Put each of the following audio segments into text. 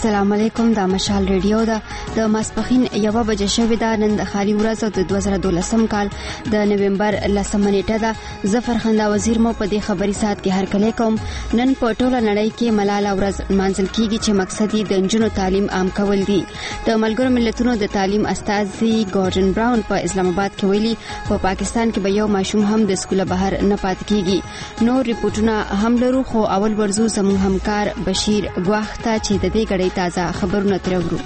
السلام علیکم. د مشال ریډیو د ماسپخین 1 بجې شوې ده. نن د خالي ورځ د 2012 کال د نومبر 10 نیټه ده. ظفر خندا وزیر مو په دې خبري سات کې هرکلی کوم. نن په ټوله نړۍ کې ملاله ورځ مانځل کیږي چې مقصد یې د نجونو تعلیم عام کول دي. د ملګرو ملتونو د تعلیم استاذي ګورډن براون په اسلام آباد کې ویلي په پاکستان کې به یو ماشوم هم د سکول بهر نه پات کیږي. نو ریپورتونه هم لرو خو اول ورزو زموږ همکار بشیر ګواخته چې د دې غړي تازه خبرونه ترورو.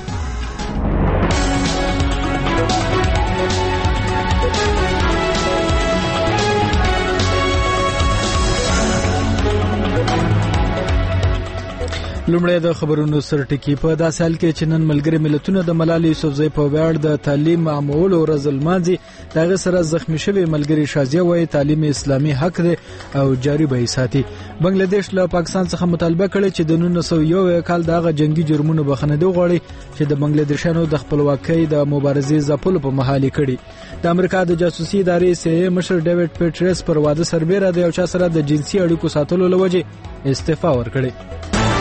لومړی د خبرونو سرټکی. په داسې حال کې چې نن ملګري ملتونه د ملالۍ یوسفزۍ په ویاړ د تعلیم عامولو ورځ لمانځي، دغه سره زخمی شوی ملګري شازیه وایي تعلیم اسلامي حق دی او جاری به ساتي. بنگلاديش له پاکستان څخه مطالبه کړې چې د 1901 کال دغه جنگي جرمونو بخښنه دی غواړي چې د بنگلاديشانو د خپلواکۍ د مبارزې ځپلو په محالي کړي. د امریکا د جاسوسي ادارې CIA مشر ډیوډ پیټرس پر واده سربېره د یو چا سره د جنسي اړیکو ساتلو لوجه استعفا ورکړي.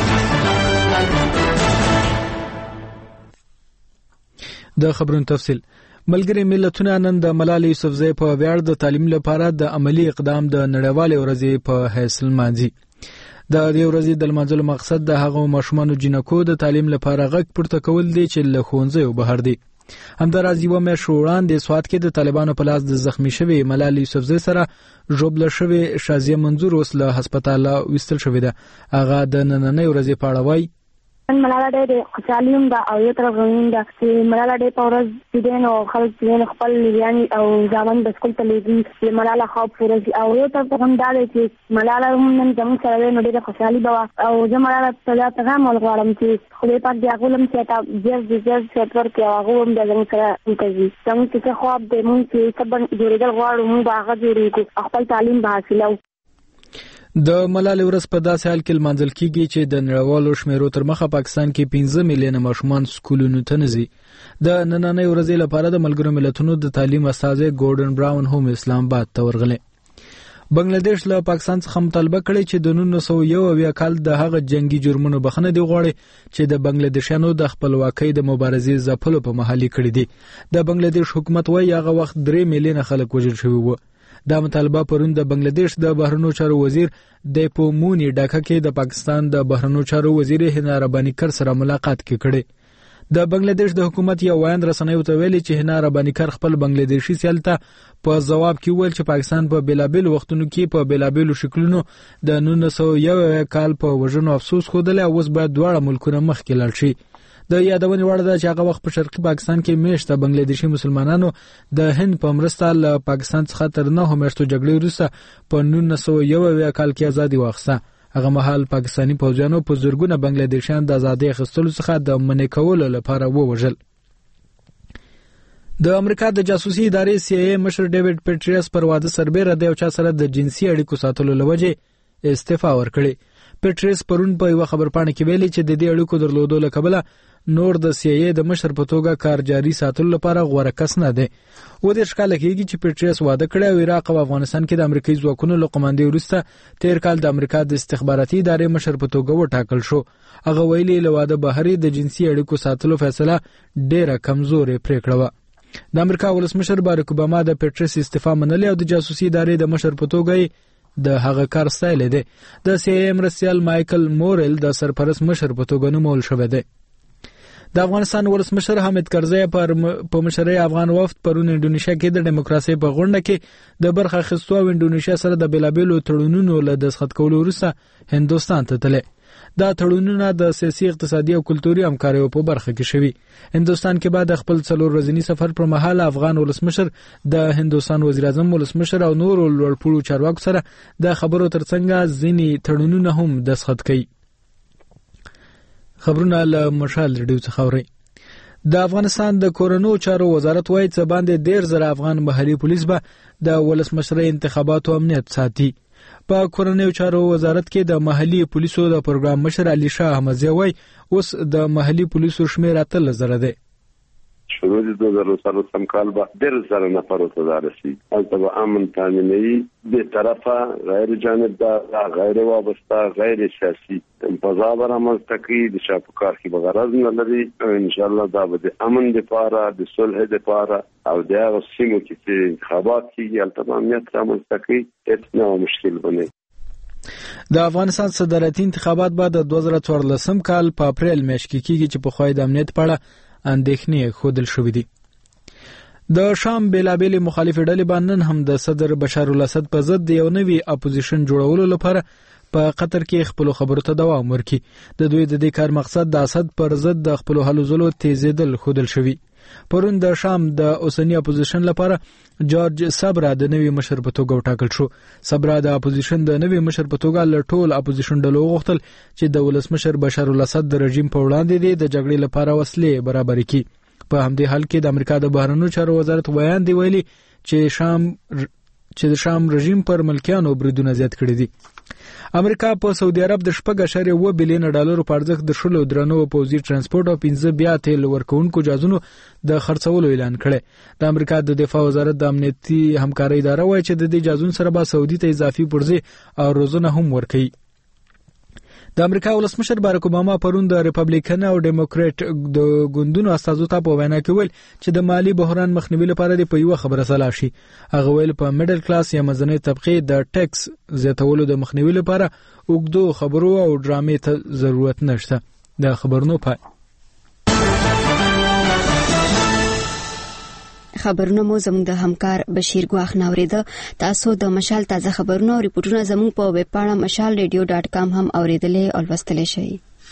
د خبرونو تفصیل. ملګري ملتونه نن د ملالۍ یوسفزۍ په ویاړ د تعلیم لپاره د عملی اقدام د نړیوالې ورځې په حیث لمانځي. د دې ورځې د لمانځلو مقصد د هغو ماشومانو جنکو د تعلیم لپاره غږ پورته کول دي چې له ښوونځیو بهر دي. همداراز یوه میاشت وړاندې سوات کې د طالبانو په لاس د زخمی شوی ملالۍ یوسفزۍ سره ژوبله شوی شازیه منظور اوس له هسپتاله ویستل شوې ده. هغه د نننۍ ورځې په اړه وایي ملاله ډېر خوشحالي ده او یو طرف غوښتنه ده چې ملاله ډېر په ورځ چې نو خلک چې خپل لیان او ځوان د سکول ته لېږي چې ملاله خوب پوره شي او یو طرف هم دا دی چې ملاله هم نن زموږ سره نو ډېر خوشحالي به او زه ملاله ته پیغام ورغواړم چې خدای پاک دې هغه لم چې تا ډېر شکر کوي او هغه هم د زموږ سره کوي. څنګه چې خواب دې مونږ چې سبا جوړېدل غواړو موږ هغه جوړېږو خپل تعلیم به حاصلو. د ملالۍ ورځ په داسې حال کې لمانځل کیږي چې د نړیوالو شمیرو تر مخه پاکستان کې 15 میلیونه ماشومان سکولونو ته نه ځي. د نننۍ ورځې لپاره د ملګرو ملتونو د تعلیم استاذي ګورډن براون هم اسلام آباد ته ورغلی. بنگلاديش له پاکستان څخه مطالبه کړې چې د 1901 کال د هغه جنگي جرمونو بخښنه دی غواړي چې د بنگلاديشانو د خپلواکۍ د مبارزې ځپلو په محالي کړی دي. د بنگلاديش حکومت وايي هغه وخت 3 میلیونه خلک وژل شوي وو. دا مطالبه پرون د بنگلاديش د بهرنیو چارو وزیر دیپو مونی ډاکا کې د پاکستان د بهرنیو چارو وزیر هنا ربانی کر سره ملاقات کې کړي. د بنگلاديش د حکومت یو وایند رسنیو ته ویلي چې هنا ربانی کر خپل بنگلاديشي سیل ته په جواب کې ویل چې پاکستان په بیلابل وختونو کې په بیلابل شکلونو د 1901 کال په وژنو افسوس خوده او اوس باید دواړه ملکونه مخکې لاړ شي. د یادونې وړ ده چې هغه وخت په شرقي پاکستان کې میشته بنگلاديشي مسلمانانو د هند په مرسته له پاکستان څخه تر 9 میاشتو جګړې وروسته په 1901 کال کې ازادي واخیسته. هغه مهال پاکستانی پوځیانو په زرګونه بنگلاديشیان د ازادۍ اخیستلو څخه د منع کولو لپاره ووژل. د امریکا د جاسوسي ادارې CIA مشر ډیوډ پیټرس پر واده سربېره د یو چا سره د جنسي اړیکو ساتلو لوجه استعفا ورکړي. پیټرس پرون په یو خبرپاڼه کې ویلي چې د دې اړیکو درلودو له کبله نور د CIA د مشر په توګه کار جاري ساتلو لپاره غوره کس نه دی. و دې ښکاره کیږي چې پیټرس واده کړی او عراق او افغانستان کې د امریکایي ځواکونو له قوماندې وروسته تیر کال د امریکا د استخباراتي ادارې مشر په توګه وټاکل شو. هغه ویلي له واده بهر د جنسي اړیکو ساتلو فیصله ډېره کمزورې پریکړه وه. د امریکا ولسمشر باراک اوباما د پیټرس استعفا منلې او د جاسوسي ادارې د مشر په توګه د هغه کار ستایلی دی. د CIA مرستیال مایکل مورل د سرپرست مشر په توګه نومول شوی دی. د افغانستان ولسمشر حامد کرزی په مشرۍ افغان وفد پرون انډونیشیا کې د دیموکراسي په غونډه کې د برخه اخیستو او انډونیشیا سره د بیلابیلو تړونونو له دستخط کولو وروسته هندوستان ته تللی. دا تړونونه د سیاسي اقتصادي او کلتوري همکاریو په برخه کې شوي. هندوستان کې بعد خپل 4 ورځنی سفر پر مهال افغان ولسمشر د هندوستان وزیر اعظم ولسمشر او نور لوړپوړو چارواکو سره د خبرو ترڅنګ ځینې تړونونه هم دستخط کړي. خبرونه له مشال ریډیو څخه اوري. د افغانستان د کورونو چارو وزارت وايي چې باندې 1.5 افغان محلي پولیس به د ولسمشرۍ انتخاباتو امنیت ساتي. په کورونو چارو وزارت کې د محلي پولیسو د پروګرام مشر علي شاه احمدزی وايي اوس د محلي پولیسو شمیر 13,000 دی. شروع د 2013 کال به 10,000 نفر ته رسیدي. هلته به امن تامینوي، به طرفه غیر جانبدار، غیر وابسته، غیر سیاسي فضا به رامنځته کړي. د چا په کار کې به غرض نه لري. انشاءالله دا به د امن لپاره، د صلح لپاره او د هغه سیمو کې چې انتخابات کېږي هلته به امنیت رامنځته کړي. هېڅ نه مشکل به نه. د افغانستان صدارتي انتخابات به د 2014 کال په اپریل میاشت کې کېږي چې په خوا د امنیت په اړه اندېښنې ښودل شوې دي. د شام بېلابېلې مخالفې ډلې باندې نن هم د صدر بشار الاسد په ضد یو نوی اپوزیشن جوړولو لپاره په قطر کې خپل خبرو ته دوام ورکړي. د دوی د دې کار مقصد د اسد پر ضد د خپل هلو ځلو تیزېدل ښودل شوي. پرون د شام د اوسنی اپوزیشن لپاره جورج صبرا د نوي مشر په توګه وټاکل شو. صبرا د اپوزیشن د نوي مشر په توګه له ټول اپوزیشن ډلو غوښتل چې د ولسمشر بشار الاسد د رژیم په وړاندې د جګړې لپاره وسلې برابر کړي. په همدې حال کې د امریکا د بهرنیو چارو وزارت ویان دی ویلي چې د شام رژیم پر ملکیانو بریدونه زیات کړي دي. امریکا په سعودي عرب د 4.1 بلین ډالرو په ارزښت د شلو درنو پوځي ترانسپورت او 15 بیا تیل ورکوونکو جهازونو د خرڅولو اعلان کړی. د امریکا د دفاع وزارت د امنیتي همکارۍ اداره وایي چې د دې جهازونو سره به سعودي ته اضافي پرزې او روزنه هم ورکوي. د امریکا ولسمشر بارک اوباما پرون د ریپبلیکن او ډیموکریټ د ګوندونو استازو ته په وینا کې ویل چې د مالی بحران مخنیوي لپاره د په یو خبره سلا شي. هغه ویل په میډل کلاس یا مزنۍ طبقه د ټیکس زیاتولو د مخنیوي لپاره اوږدو خبرو او ډرامې ته ضرورت نشته. د خبرونو پای. خبرونه مو زموږ د همکار بشیر ګواخ ناوریده. تاسو د مشال تازه خبرونه او ریپورتونه زموږ په ویب پاڼه mashalradio.com هم اوریدلې او لوستلی شئ.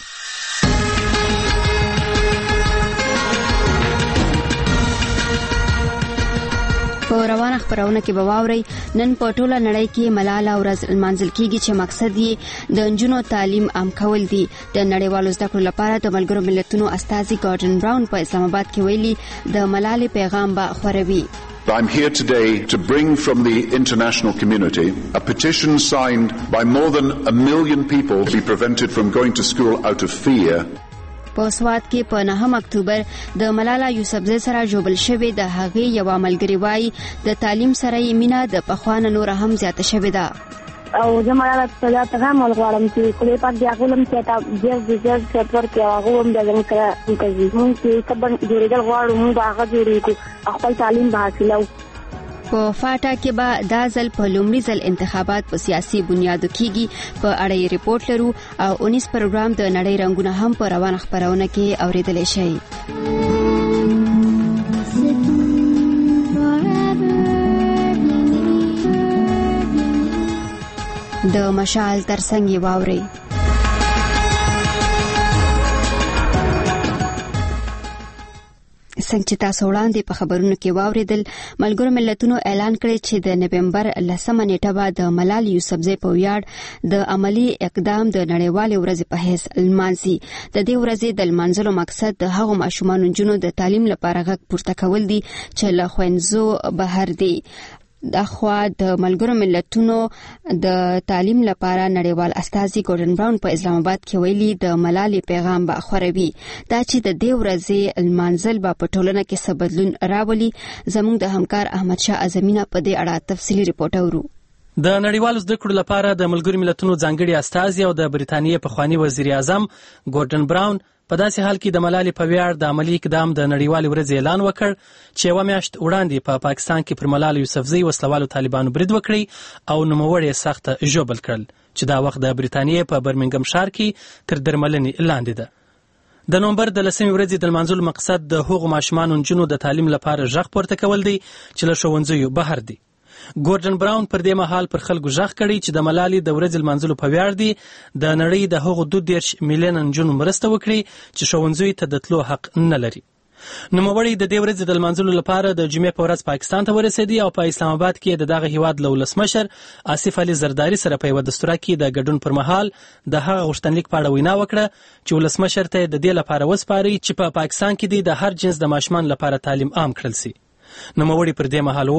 په روانه خبرونه کې به واورئ نن په ټوله نړۍ کې ملاله ورځ لمانځل کېږي چې مقصد یې د نجونو تعلیم عام کول دي. د نړیوالو زده کړو لپاره د ملګرو ملتونو استازي ګارډن براون په اسلام آباد کې ویلي د ملالې پیغام به خوروي. I'm here today to bring from the international community a petition signed by more than 1 million people to be prevented from going to school out of fear. په سوات کې په 9 اکتوبر د ملاله یوسفزۍ سره جوړل شوې د هغې یو ملګری وایي د تعلیم سره یې مینه د پخوانه نور هم زیاته شوې ده. او زه ملاله ته دا پیغام ورغواړم چې خدای پاک دې هغه هم چې تا ډېر سپورټ کوي، هغه هم د زموږ سره کوي. موږ چې کبن جوړېدل غواړو، موږ به هغه جوړېږو، خپل تعلیم به حاصلو. په فاټا کې به دا ځل په لومړي ځل انتخابات په سیاسي بنیادو کېږي. په اړه یې ریپورت لرو او 19 پروګرام د نړۍ رنګونه هم په روانه خبرونه کې اوریدلی شئ. د مشال ترڅنګ یې واورئ. څنګه چې تاسو وړاندې په خبرونو کې واوریدل، ملګرو ملتونو اعلان کړی چې د نومبر 10 نیټه به د ملالې یوسفزۍ په ویاړ د عملی اقدام د نړیوالې ورځې په حیث لمانځي. د دې ورځې د لمانځلو مقصد د هغو ماشومانو نجونو د تعلیم لپاره غږ پورته کول دي چې له ښوونځو بهر دي. دغه د ملګرو ملتونو د تعلیم لپاره نړیوال استازي ګورډن براون په اسلام آباد کې ویلي د ملالې پیغام به خوروي. دا چې د دې ورځې لمانځل به په ټولنه کې څه بدلون راولي. زموږ د همکار احمد شاه اعظمینه په دې اړه تفصیلي ریپورټ اورو. د نړیوالو زده کړو لپاره د ملګرو ملتونو ځانګړي استازي او د بریتانیې پخوانی وزیر اعظم ګورډن براون په داسې حال کې د ملالې په ویاړ د عملی اقدام د نړیوالې ورځې اعلان وکړ چې یوه میاشت وړاندې په پاکستان کې پر ملالې یوسفزۍ وسلوالو طالبانو برید وکړي او نوموړی یې سخته ژوبل کړل چې دا وخت د بریتانیې په برمنګم ښار کې تر درملنې لاندې ده. د نومبر د 10 ورځې د لمانځلو مقصد د هغو ماشومانو نجونو د تعلیم لپاره غږ پورته کول دی چې له ښوونځیو بهر دي. ګورډن براون پر دې مهال پر خلکو غږ کړی چې د ملالې د ورځې لمانځلو په ویاړ دی د نړۍ د هغو 2.5 میلیونه نجونو مرسته وکړي چې ښوونځیو ته د تلو حق نه لري. نوموړی د دې ورځې د لمانځلو لپاره د جمعې په ورځ پاکستان ته ورسېدی او په اسلام آباد کې د دغه هیواد له ولسمشر آصف علي زرداري سره په یوه دستوره کې د ګډون پر مهال د هغه غوښتنلیک په اړه وینا وکړه چې ولسمشر ته د دې لپاره وسپاري چې په پاکستان کې د هر جنس د ماشومان لپاره تعلیم عام کړل شي. نوموړی پر دې مهال وویل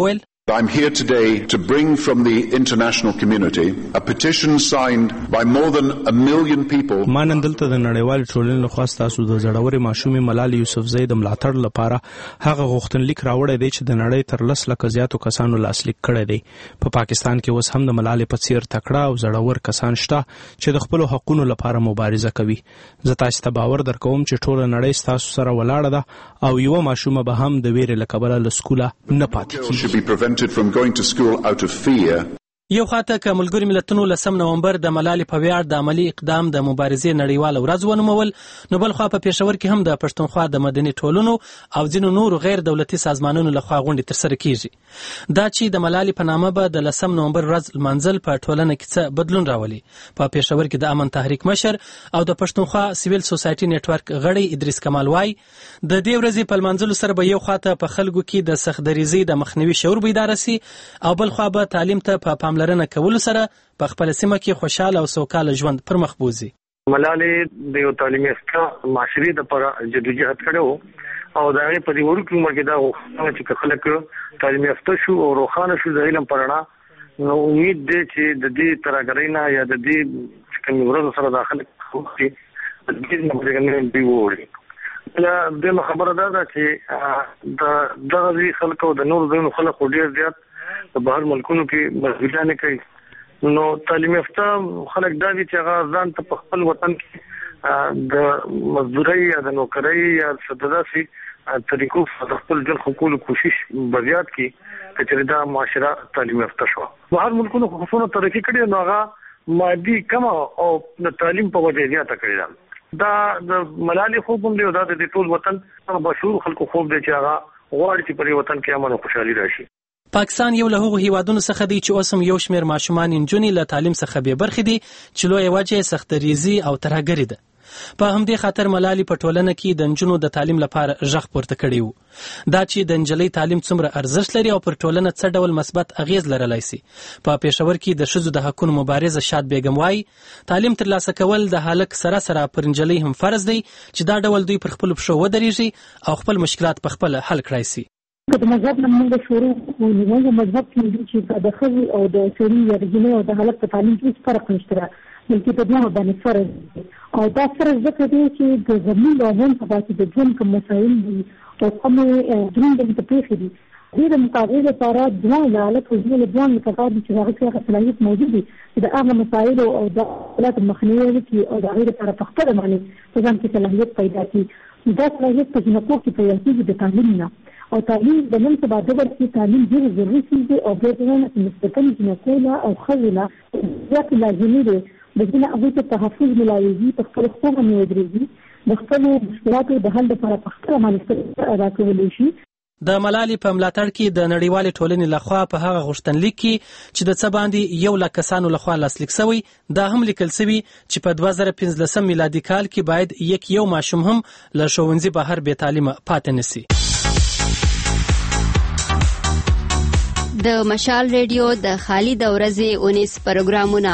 I'm here today to bring from the international community a petition signed by more than 1 million people. ما نن دلته د نړیوال ټولنې لخوا ستاسو د زړورې ماشومې ملالۍ یوسفزۍ د ملاتړ لپاره هغه غوښتنلیک راوړی دی چې د نړۍ تر 10 لکه زیاتو کسانو لاسلیک کړی دی. په پاکستان کې اوس هم د ملالۍ په څیر تکړه او زړور کسان شته چې د خپل حقوقو لپاره مبارزه کوي. زه تاسو ته باور درکوم چې ټول نړۍ ستاسو سره ولاړه ده او یو ماشومه به هم د ویرې له کبله له سکوله نه پاتې کیږي. From going to school out of fear. یو خاطر ک ملګری ملتونو لسم نومبر د ملالۍ په ویاړ د عملی اقدام د مبارزې نړیواله ورځ ونومول، نو بل خوا په پېښور کې هم د پښتونخوا د مدني ټولنو او ځینو نورو غیر دولتي سازمانونو لخوا غونډې ترسره کیږي. دا چې د ملالۍ په نامه به د لسم نومبر ورځ لمانځل په ټولنه کې څه بدلون راولي. په پېښور کې د امن تحریک مشر او د پښتونخوا سیویل سوسایټي نیټورک غړی ادریس کمال وای د دې ورځې په لمانځلو سره به یو خاطر په خلکو کې د سختدریزي د مخنیوي شعور بیدار شي او بل خوا به تعلیم ته په پاملرنه کولو سره په خپل سیمه کې خوشاله او سوکاله ژوند پر مخ بوزي. ملالۍ د یو تعلیمي اسکا معاشري د پر جدوجہد کړو او دا په دې ورکو عمر کې دا غوښتنه چې خلک تعلیمي اسکا شو او روخانه شو د علم پرنا، نو امید دې چې د دې ترګرینا یا د دې کوم ورځ سره داخله کوي د دې نمبرګنې دی ووري. د خبره ده چې د دغه خلکو د نور دونو خلکو ډیر زیات په بهر ملکونو کې مزګرانه کوي، نو تعلیم یافته خلک دا دي چې هغه ځان ته په خپل وطن کې د مزدوري یا د نوکرۍ یا صدداسي طریقو د خپل ځل حقوقو کوشش بزیات کی چې دا معاشره تعلیم یافته شو. بهر ملکونو خصوصا ترقی کړي نو هغه مادي کم او د تعلیم په وجه زیاته کړي. دا د ملالۍ خوب هم دی او دا د ټول وطن مشهور خلکو خوب دی چې هغه غواړي چې په وطن کې امن او خوشحالي راشي. پاکستان یو له هغو هیوادونو څخه دی چې اوس هم یو شمېر ماشومان نجونې له تعلیم څخه بې برخې دي چې لویه وجه یې سختدریزي او ترهګري ده. په همدې خاطر ملالۍ په ټولنه کې د نجونو د تعلیم لپاره غږ پورته کړی و. دا چې د نجلۍ تعلیم څومره ارزښت لري او پر ټولنه څه ډول مثبت اغیز لرلی شي. په پېښور کې د ښځو د حقونو مبارزه شاد بیګم وایي تعلیم ترلاسه کول د هلک سره پر نجلۍ هم فرض دی چې دا ډول دوی پر خپلو پښو ودرېږي او خپل مشکلات په خپله حل کړای شي. د مذهب نه موږ شروع کوو، مذهب کې چې د ښځې او د سړي یا د جنۍ او د هلک په تعلیم کې فرق نشته، بلکې په دواړو باندې فرض دی. او دا فرض ځکه دی چې د زموږ د ژوند په داسې د ژوند کوم مسایل دي او کومې دروندې ته پېښې دي، دې د مقابلې لپاره دواړه د هلک او جنۍ له دواړو لپاره دي چې هغه کې هغه صلاحیت موجود دی چې د هغه مسایلو او د حالاتو مخنیوی وکړي او د هغې لپاره په خپله باندې په ځان کې صلاحیت پیدا کړي. دا صلاحیت په جنکو کې پیدا کېږي د تعلیم نه، او تعلیم د نن سبا د ورته تعلیم ډېر ضروري شي او ډېر نسبتاً جنکو او ښځو له زیات لازمي دی د دې نه هغوی ته تحفظ ملایوي، په خپل حقوقو باندې ودرېږي، د خپلو مشکلاتو د حل لپاره په خپله باندې ادا کولی شي. د ملالۍ په ملاتړ کې د نړیوالې ټولنې لخوا په هغه غوښتنلیک کې چې د څه باندې 1 لک کسانو لخوا لاسلیک شوی، دا هم لیکل شوی چې په 2015 میلادي کال کې باید یو ماشوم هم له ښوونځي بهر بې تعلیمه پاتې نشي. د مشال ریډیو د خالي د ورځې 19 پروګرامونه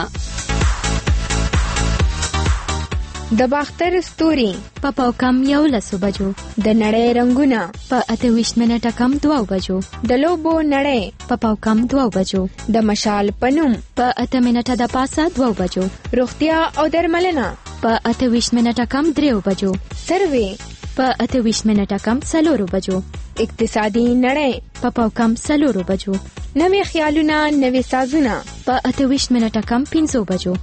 د باختر ستوري په کم 11 بجو، د نړۍ رنگونه په 28 منټه کم 2 بجو، د لوبو نړۍ په کم 2 بجو، د مشال پنوم په 8 منټه د پاسه 2 بجو، روغتیا او درملنه په 28 منټه کم 3 بجو، سروي په 28 منټه کم 4 بجو، اقتصادي نړۍ په کم 4 بجو، نوې خیالونه نوې سازونه په 28 منټه کم 5 بجو.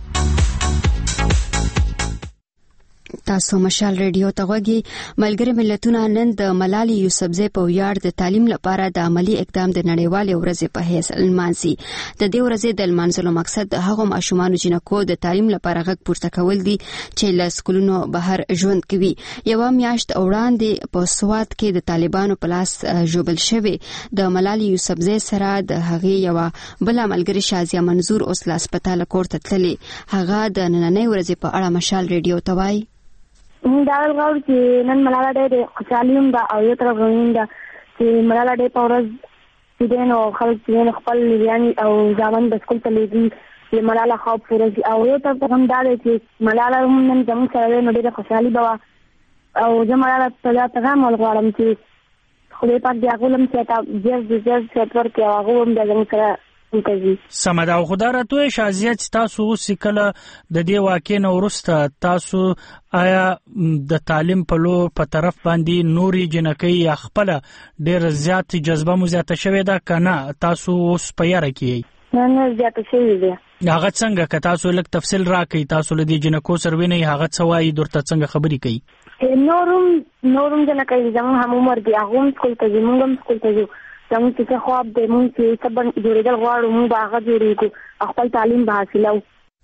تاسو مشال ریډیو ته غوږی. ملګری ملتونه نن د ملالۍ یوسفزۍ په ویاړ د تعلیم لپاره د عملی اقدام د نړیوالې ورځې په حیث لمانځي. د دې ورځې د لمانځلو مقصد د هغو ماشومانو جنکو د تعلیم لپاره غږ پورته کول دي چې له سکولونو بهر ژوند کوي. یوه میاشت وړاندې په سوات کې د طالبانو په لاس ژوبل شوی د ملالۍ یوسفزۍ سره د هغې یوه بله ملګرې شازیه منظور اوس له هسپتاله کور ته تللې. هغه د نننۍ ورځې په اړه مشال ریډیو ته وایي موږ دا غواړو چې نن ملاله ډېر خوشحالي هم ده او یو طرف غوښتنه ده چې ملاله ډېر په ورځ چې دی نو خلک چې خپل لویانې او زامن د سکول ته لېږي چې ملاله خوب پوره شي، او یو طرف هم دا دی چې ملاله هم نن زموږ سره دی نو ډېره خوشحالي به وه. او زه ملاله ته دا پیغام ورغواړم چې خدای پاک دې هغه لم چې تا جز ورکړي او هغه هم د زموږ سره سمه ده. او خدای راته شازیه چې تاسو اوس کله د دې واقع نه وروسته تاسو آیا د تعلیم په لور په طرف باندې نوري جنکۍ یا خپل ډېر زیات جذبه مو زیاته شوې ده کنه تاسو اوس په یاره کې نه زیاته شوې ده؟ هغه څنګه که تاسو لږ تفصیل راکړئ تاسو له دې جنکو سره وینئ هغه څه وایي درته څنګه خبرې کوي؟ نورم جنکۍ زموږ هم عمر دي هغه هم سکول ته ځي موږ هم سکول ته ځو زموږ چې خواب دی موږ چې څه جوړېدل غواړو موږ به هغه جوړېږو خپل تعلیم به حاصلوو.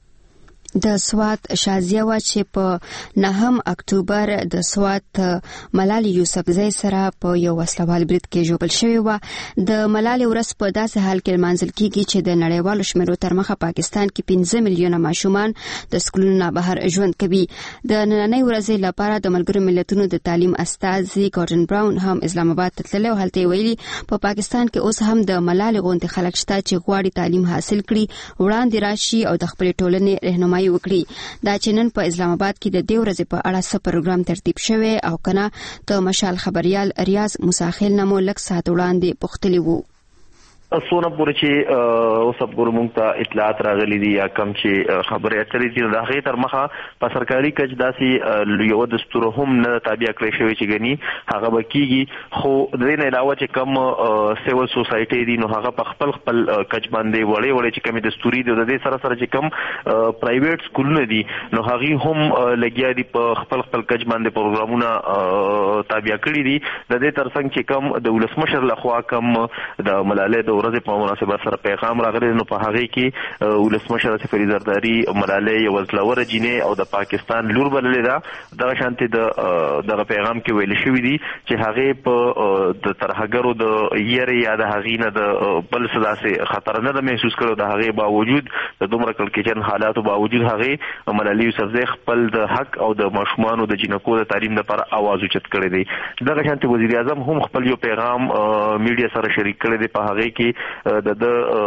د سوات شازیه وا چې په 9 اکتوبر د سوات ملالۍ یوسفزۍ سره په یو وسلوال برید کې ژوبل شوی و. د ملالۍ ورځ په داسې حال کې لمانځل کیږي چې د نړیوالو شمیرو تر مخه پاکستان کې 15 میلیونه ماشومان د سکولونو نه بهر ژوند کوي. د نننۍ ورځې لپاره د ملګرو ملتونو د تعلیم استازي ګورډن براون هم اسلام آباد ته تللی او هلته ویلي په پاکستان کې اوس هم د ملالۍ غونډې خلک شته چې غواړي تعلیم حاصل کړي وړاندې راشي او د خپل ټولنې رهنمایي وکړي. دا چې نن په اسلام آباد کې د دې ورځې په اړه څه پروګرام ترتیب شوی او کنه د مشال خبريال ریاض موساخیل نمو لک سات وړاندې پختلی وو. سونه پورې چې اوس په موږ ته اطلاعات راغلي دي یا کم چې خبرې اترې دي د هغې تر مخه په سرکاري کچ داسې یو دستور هم نه تابع کړی شوی چې ګني هغه به کېږي خو د دې نه علاوه چې کم سیول سوسایټي دي نو هغه په خپل کچ باندې وړې چې کمې دستوري دي د دې سره سره چې کم پرایویټ سکولونه دي نو هغه هم لګیا دي په خپل کچ باندې پروګرامونه تابع کړی دي. د دې ترڅنګ چې کم د ولسمشر لخوا کم د ملالۍ ورځ په مناسبت سره پیغام راغلی نو په هغه کې ولسمشر سفیر زرداری ملالۍ یو ځلور جینې او د پاکستان لور بللې ده د شانتي د پیغام کې ویل شوی دی چې هغه په د ترهګرو د یری یا د هغې نه د بل څه خطر نه د محسوس کړو د هغې باوجود د دومره کړکېچن حالاتو باوجود هغه ملالۍ یوسفزۍ خپل د حق او د ماشومانو د جنکو د تعلیم لپاره आवाज اوچت کړی دی. دغه شانتي وزیر اعظم هم خپل یو پیغام میډیا سره شریک کړی دی په هغه کې د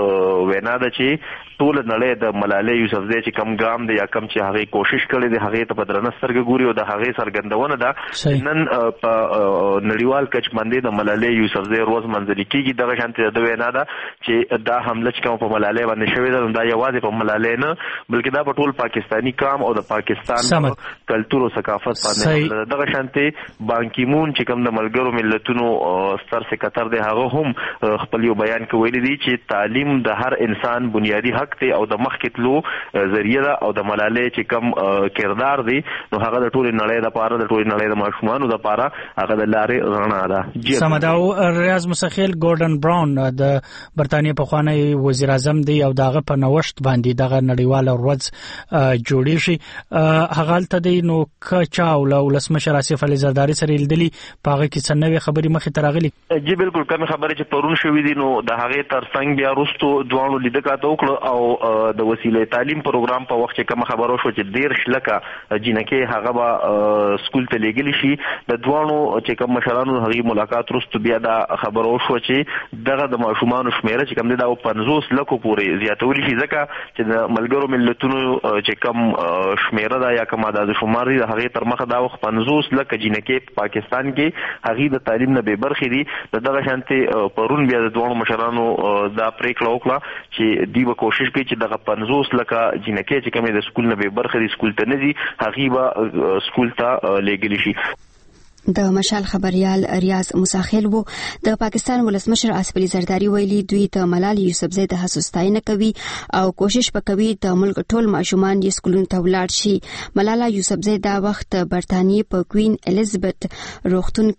وینا ده چې ټول نړۍ د ملالۍ یوسفزۍ چې کم ګام دی یا کم چې هغه کوشش کړي دی هغه ته په درنه سترګه ګوري او د هغه سرګندونه ده نن په نړیوال کچ باندې د ملالۍ یوسفزۍ روز منځري کیږي. دغه شانتي د وینا ده چې دا حمله چې کوم په ملالۍ باندې شوې ده دا یوازې په ملالۍ نه بلکې دا په ټول پاکستانی قوم او د پاکستان کلتور او ثقافت باندې دغه شانتي بانکیمون چې کوم د ملګرو ملتونو ستر سکرټر دی هغه هم خپل یو بیان کې ویلي دی چې تعلیم د هر انسان بنیادی حق دی او د مخکې تلو ذریعہ ده او د ملالۍ چې کم کردار دی نو هغه د ټولې نړۍ لپاره د ټولې نړۍ د ماشومانو لپاره هغه د لارې رڼا ده. سمه ده. ریاض موساخیل ګورډن براون د برتانیې پخوانی وزیر اعظم دی او دغه په نوښت باندې دغه نړیواله ورځ جوړې شي هغه هلته دی نو کچا او ولسمشر آصف علي زرداري سره لیدلي په هغه کې څه نوې خبرې مخې ته راغلي؟ جی بالکل کومې خبرې چې پرون شوې دي نو د هغې ترڅنګ بیا وروستو دواړو لیده کاته وکړه او د وسیلې تعلیم پروګرام په وخت کې کوم خبرو شو چې 13 لکه جنکې هغه به سکول ته لېږلي شي د دواړو چې کوم مشرانو هغې ملاقات وروسته بیا دا خبرو شو چې دغه د ماشومانو شمیره چې کوم دی دا 50 لکو پورې زیاتولی شي ځکه چې د ملګرو ملتونو چې کوم شمیره ده یا کوم عدد شمار دی د هغې تر مخه دا وخت 50 لکه جنکې په پاکستان کې هغې د تعلیم نه بې برخې دي. دغه شانتي پرون بیا د دواړو مشرانو دا پریکړه وکړه چې دوی به کوشش کوي چې دغه 50 لکه جنکۍ چې کومې د سکول نه بې برخې دي سکول ته نه ځي هغې به سکول ته لېږلي شي. د مشال خبريال ریاض موساخیل وو. د پاکستان ولسمشر آصف علي زرداری ویلي دوی ته ملالۍ یوسفزۍ د حسوستاینه کوي او کوشش وکوي د ملک ټول ماشومان یې سکولونو ته ولاړ شي. ملالۍ یوسفزۍ دا وخت برتانیې په کوین الیزابت روغتون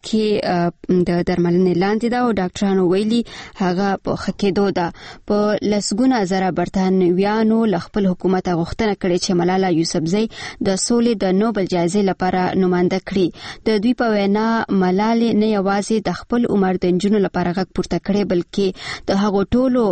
کې د درملنې لاندې ده او ډاکټرانو ویلي هغه په ښه کېدو ده. په لسګونه زره برتانویانو له خپل حکومت غوښتنه کړې چې ملالۍ یوسفزۍ د سولې د نوبل جایزې لپاره نماینده کړي. د دوی په وینا ملالۍ نه یوازې د خپل عمر د نجونو لپاره غږ پورته کړی بلکې د هغو ټولو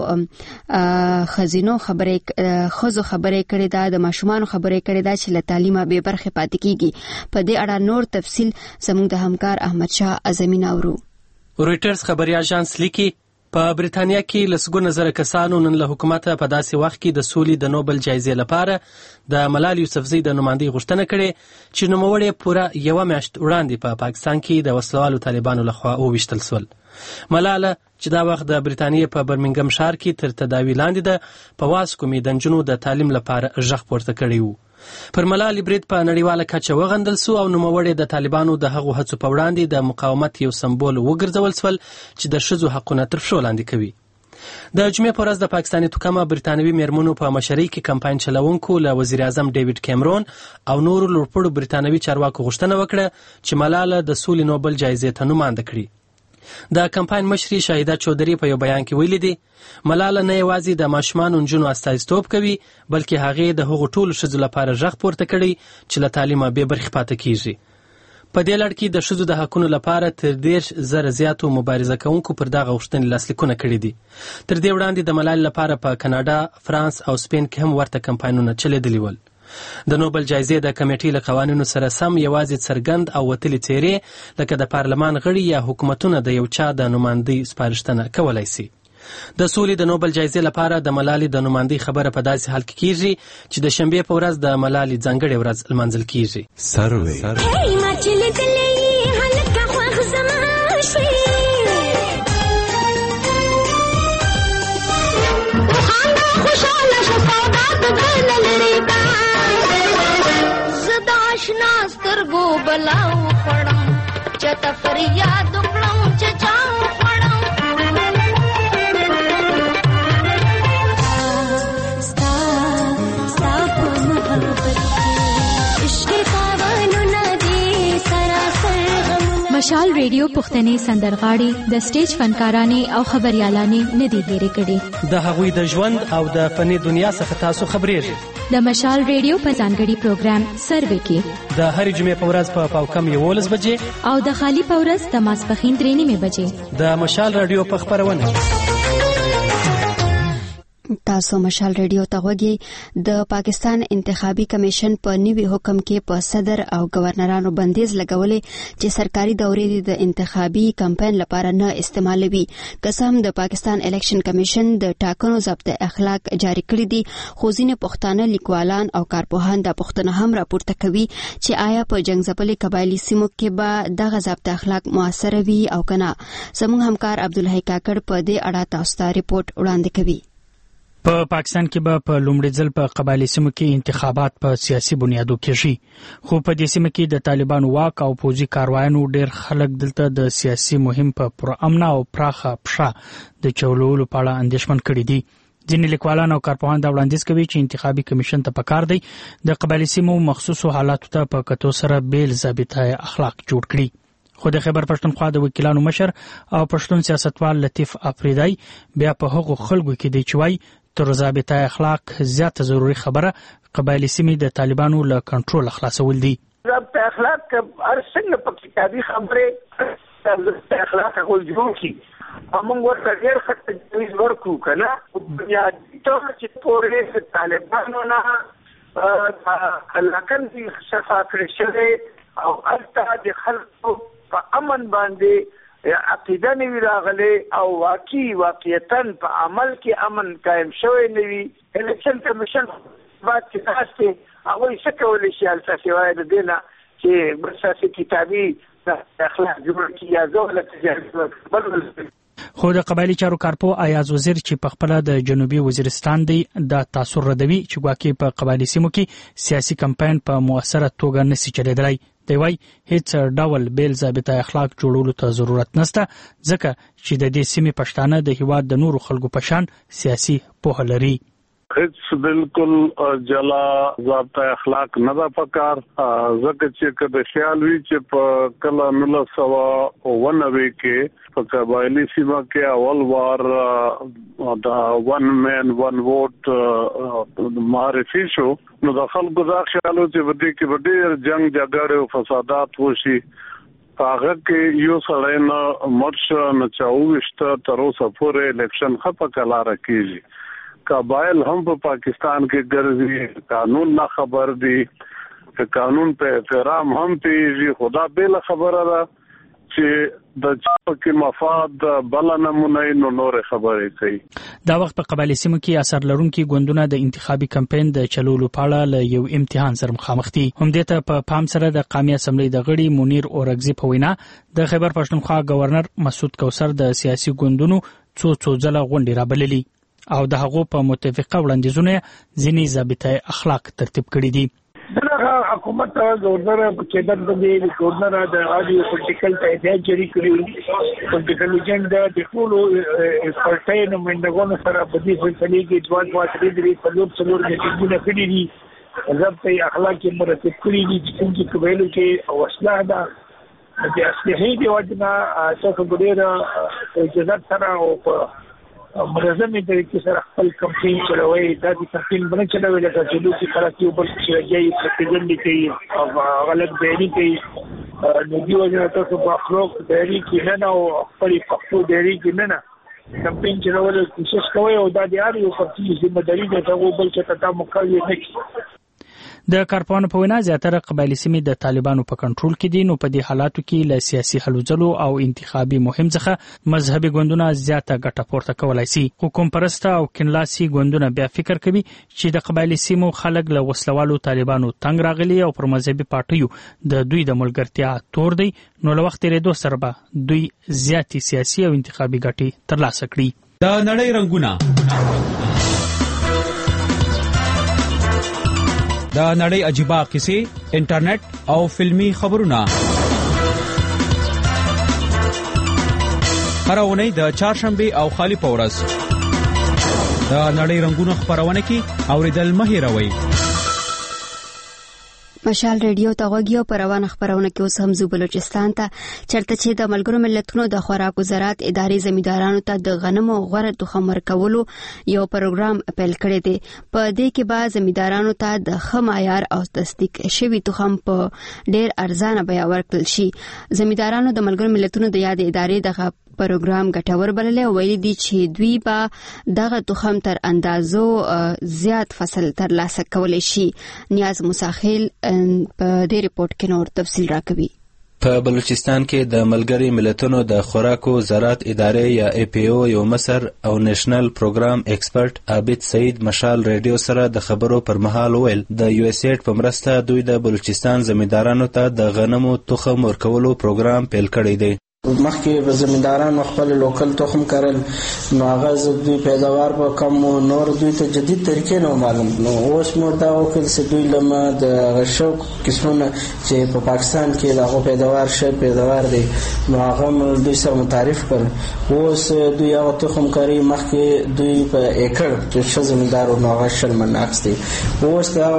ښځینو ښځو خبرې کړې ده د ماشومانو خبرې کړې ده چې له تعلیمه بې برخې پاتې کیږي. په دې اړه نور تفصیل زموږ د همکار احمد شاه اعظمي اورو. رويټرز خبري اژانس لیکي په بریتانیا کې لسګونه زره کسانو نن له حکومته په داسې وخت کې د سولې د نوبل جایزې لپاره د ملال یوسفزۍ د نوماندۍ غوښتنه کړې چې نوموړی پوره یوه میاشت وړاندې په پاکستان کې د وسلوالو طالبانو لخوا وویشتل سول. ملاله چې دا وخت د بریتانیې په برمنګم ښار کې تر تداوی لاندې ده په واسکو مې د نجونو د تعلیم لپاره غږ پورته کړی و. پر ملالې برید په نړیواله کچه وغندل سو او نوموړی د طالبانو د هغو هڅو په وړاندې د مقاومت یو سمبول وګرځول سول چې د ښځو حقونه تر پښو لاندې کوي. د جمعې په ورځ د پاکستاني توکمه برتانوي میرمنو په مشرۍ کې کمپاین چلوونکو له وزیر اعظم ډیوډ کیمرون او نورو لوړپوړو برتانوي چارواکو غوښتنه وکړه چې ملاله د سولې نوبل جایزې ته نومانده کړي. د کمپاین مشري شاهده چودري په یو بیان کې ویلي دي ملاله نه یوازې د ماشومانو نجونو استازیتوب کوي بلکې هغې د هغو ټولو ښځو لپاره غږ پورته کړی چې له تعلیمه بې برخې پاتې کیږي. په دې لړ کې د ښځو د حقونو لپاره تر 10,000 زیاتو مبارزه کوونکو پر دغه غوښتنې لاسلیکونه کړي دي. تر دې وړاندې د ملالې لپاره په کاناډا، فرانس او سپین کې هم ورته کمپاینونه چلیدلي ول. د نوبل جایزې د کمیټې له قوانینو سره سم یوازې څرګند او وتلي څیرې لکه د پارلمان غړي یا حکومتونه د یو چا د نوماندۍ سپارښتنه کولی شي. د سولې د نوبل جایزې لپاره د ملالې د نوماندۍ خبره په داسې حال کې کیږي چې د شنبې په ورځ د ملالې ځانګړې ورځ لمانځل کیږي. سترګو بلاو خړم چته فریاد وکړم چې چاو خړم ستا په محبت کې عشق قانون ندی سراسر. مشال ریډیو پښتني سندرغاړي د سټیج فنکارانې او خبريالانې ندي هېرې کړي. د هغوی د ژوند او د فني دنیا څخه تاسو خبرېږئ. د مشال ریډیو په ځانګړي پروګرام سروې کې د هرې جمعې په ورځ په پاوکم 11 بجې او د خالی په ورځ د ماسپښین 3:30 بجې د مشال رادیو په خبرونه. تاسو مشال ریډیو ته غوږی. د پاکستان انتخابي کمیشن په نوي حکم کې په صدر او گورنرانو بندیز لګولې چې سرکاري دورې د انتخابي کمپاین لپاره نه استعمالوي. قسم د پاکستان الیکشن کمیشن د ټاکنو ضبط اخلاق جاری کړی دي خو ځینې پښتانه لیکوالان او کارپوهان د پښتنه هم راپورته کوي چې آیا په جنگ ځپلې قبایلی سیمو کې به دغه ضبط اخلاق موثر وي او کنه. زموږ همکار عبدالحی کاکړ په دې اړه تاسو ته ریپورت وړاندې کوي. په پاکستان کې به په لومړي ځل په قبایلی سیمو کې انتخابات په سیاسي بنیادو کېږي خو په دې سیمه کې د طالبانو واک او پوځي کاروایانو ډېر خلک دلته د سیاسي مهم په پرامن او پراخه پښه د چولولو په اړه اندېښمن کړي دي. ځینې لیکوالان او کارپوهان دا وړاندیز کوي چې انتخابي کمیشن ته پکار دی د قبایلی سیمو مخصوصو حالاتو ته په کتو سره بیل ضابطه اخلاق جوړ کړي. خو د خیبر پښتونخوا د وکیلانو مشر او پښتون سیاستوال لطیف افریدی بیا په هغو خلکو کې دی چې وایي تر ضابطه اخلاق زیاته ضروري خبره قبایلی سیمې د طالبانو له کنټرول خلاصول دي. ضابطه اخلاق هر څنګه په کتابي خبره ضابطه اخلاق غول جوړ کی موږ ورته ډېر ښه تجویز ورکړو کنه بنیادي طور چې پورې طالبانو نه علاقن دي صفا کړی شوی او البته د خلکو په امن باندې عقیده نوی راغلی او واقعیتاً په عمل کې امن قائم شوی نوی. الیکشن کمیشن بعد چې تاسو هغوی څه کولی شي هلته سوای د دې نه چې بساسې کتابي اخلاق جوړ کړي یا زه له خو د قبایلی چارو کارپو ایاز وزیر چې په خپل د جنوبي وزیرستان دی د تاثر ردوي چې ګواکې په قبایلی سیمو کې سیاسي کمپاین په موثره توګه نشي چلیدلی. دی وای هیڅ ډول بیل ضابطه اخلاق جوړولو ته ضرورت نشته ځکه چې د دې سیمې پښتانه د هیواد د نورو خلکو په شان سیاسي پوهه لري. هیڅ بالکل جلا ضابطه اخلاق نه ده پکار ځکه چې کله خیال وی چې په کله 1990 کې په قبایلی سیمه کې اول وار دا ون مین ون ووټ معرفي شو نو د خلکو دا خیال و چې بده کې بده جنگ جګړه او فسادات وشي هغه کې یو سړی نه مرش نه چاوښت تر اوسه پورې الیکشن خپه کلا راکېږي. قبایل هم په پاکستان کې ګرځي قانون نه خبر دي قانون په احترام هم پیږي خدا به خبره ده چې د چاپکي مفاد بل نمونه نو نور خبرې کوي. دا وخت په قبایلی سیمو کې اثر لرونکي ګوندونه د انتخابي کمپاین د چلولو په اړه له یو امتحان سره مخامخ دي. همدې ته په پام سره د قومي اسمبلی د غړي منیر اورګزي په وینا د خیبر پښتونخوا گورنر مسعود کوثر د سیاسي ګوندونو څو ځله غونډې رابللي او د هغو په متفقه وړاندیزونه ځینې ضابطه اخلاق ترتیب کړي دي. دغه حکومت گورنر کېدل د گورنر د اډیو پولیټیکل ته هدایت جاری کړی. پولیټیکل ایجنډا د ټول پارټي نمائندګانو سره په دې فیصله کې دوه څلور میټینګونه کړي دي. ضابطه اخلاق کې مرتب کړي دي چې قبایلو کې وسله ده د اصلي دی وجنا تاسو ګډه اجازه سره او منظمې طریقې سره خپل کمپین چلوي. دا د کمپین باندې چلوي لکه چې دوی خلک یو بل څه جاي پرتګندې کوي او غلط بیانې کوي. نو دی وجه تاسو په اخلاق ډېری کې نه او خپل پښتو ډېری کې نه کمپین چلول کوشش کوي او دا د اړ یو پرتګي ذمہ داری ده چې بل څه ته مقاوي نه کوي. د کارپوهانو په وینا زیاتره قبایلی سیمې د طالبانو په کنټرول کې دي. نو په دې حالاتو کې له سیاسي هلو ځلو او انتخابي مهم څخه مذهبي ګوندونه زیاته ګټه پورته کولای شي. حکومت پرسته او کینلاسي ګوندونه بیا فکر کوي چې د قبایلی سیمو خلک له وسلوالو طالبانو تنگ راغلي او پر مذهبي پارټیو د دوی د ملګرتیا تور دی. نو له وخت تیریدو سره به دوی زیاتې سیاسي او انتخابي ګټې ترلاسه کړي. د نړۍ رنګونه د نړۍ عجیبه کیسې، انټرنیټ او فلمی خبرونه هر اونۍ د چهارشنبه او خالی په ورځ د نړۍ رنګونه خبرونه کې اوریدل مه هېروئ. مشال ریډیو ته غوږیو پر روانه خبرونه کې اوس هم زو بلوچستان ته چرته چې د ملګرو ملتونو د خوراک وزارت ادارې زمیندارانو ته د غنمو غوره تخم ورکولو یو پروګرام پیل کړی دی. په دې کې به زمیندارانو ته د ښه معیار او تصدیق شوي تخم په ډیر ارزانه بیه ورکړل شي. زمیندارانو د ملګرو ملتونو د یاد ادارې دغه پروګرام ګټور بللی او ویلي دي چې دوی به دغه تخم تر اندازو زیات فصل ترلاسه کولی شي. نیاز مساخیل په دې ریپورت کې نور تفصیل راکوي. په بلوچستان کې د ملګري ملتونو د خوراک وزارت ادارې یا ای پی او یو مصر او نېشنل پروګرام ایکسپرت عابد سعید مشال ریډیو سره د خبرو پر مهال ویل د یو اس ایډ په مرسته دوی د بلوچستان زمیندارانو ته د غنمو تخم ورکولو پروګرام پیل کړی دی. مخکې زمیندارانو خپل لوکل تخم کرل نو هغه دوی پیداوار په کم نور دوی ته جدید طریقې نه معلوم. نو اوس موږ دا وکړل چې دوی لمه د شوق قسمونه چې په پاکستان کې دغه پیداوار شه پیداوار دی نو هغه دوی سره متعارف کړ. اوس دوی هغه تخم کاری مخکې دوی په ایکړ چې ش زمیندارو نو هغه شل من اخستي اوس دا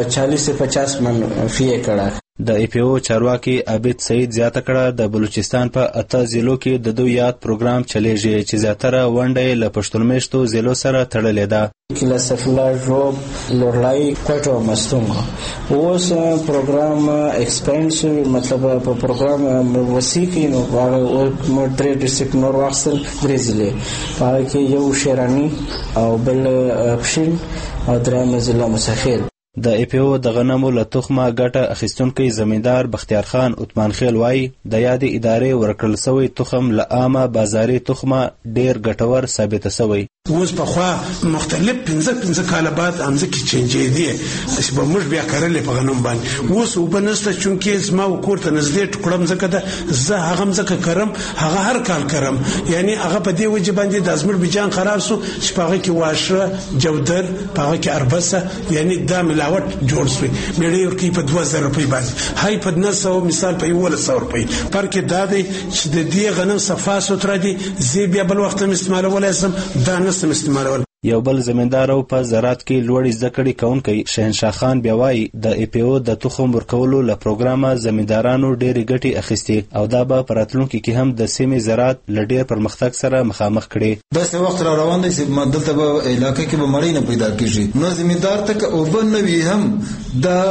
40-50 من فی ایکړه. د ای پی او چارواکي عابد سعید زیاته کړه د بلوچستان په 8 ضلعو کې د دوی یاد پروګرام چلیږي چې زیاتره ونډه له پښتون میشتو ضلعو سره تړلې ده. کله سفلا جوب لورلای کوټو مستونګ اوس پروګرام ایکسپانډ مطلب په پروګرام وسیقي نو هغه مو درې ډیسټریکټ نور واخصل درې ضلع هغه کې یو شیرانی او بل پښین او درېم ضلع مسخیل. د ای پی او د غنمو له تخمه ګټه اخیستونکی زمیندار بختیار خان عثمان خیل وایي د یادې ادارې ورکړل شوی تخم له عامه بازاري تخمه ډیر ګټور ثابته شوی. اوس په خوا مختلف 15 کاله بعد امزه کې چینجې دي چې به موږ بیا کارلې په غنم باندې اوس وبنسته چونکې زما وکورته نږدې ټکړم ځکه ده زه هغه مزه کرم هغه هر کال کرم یعنی هغه په دې وجه باندې د ازمر بجان خراب سو چې په هغه کې واشه جودر په هغه کې اربسه یعنی دا ملاوت جوړ شوی مړی ورکی په 2000 روپۍ باندې هاي په 900 مثال په 1100 روپۍ پر کې دا دی چې د دې غنم صفا ستر دي زی بیا بل وخت استعمالولای سم دا استعمالول. یو بل زمیندار او په زراعت کې لوړ زده کړې کوونکی شهنشاه خان بیا وایي د ای پی او د تخم ورکولو له پروګرامه زمیندارانو ډېرې ګټې اخیستې او دا به په راتلونکي کې هم د سیمې زراعت له ډېر پرمختګ سره مخامخ کړي. داسې وخت را روان دی چې دلته به علاقه کې به مړی نه پیدا کېږي نو زمیندار ته که اوبه نه وي هم دا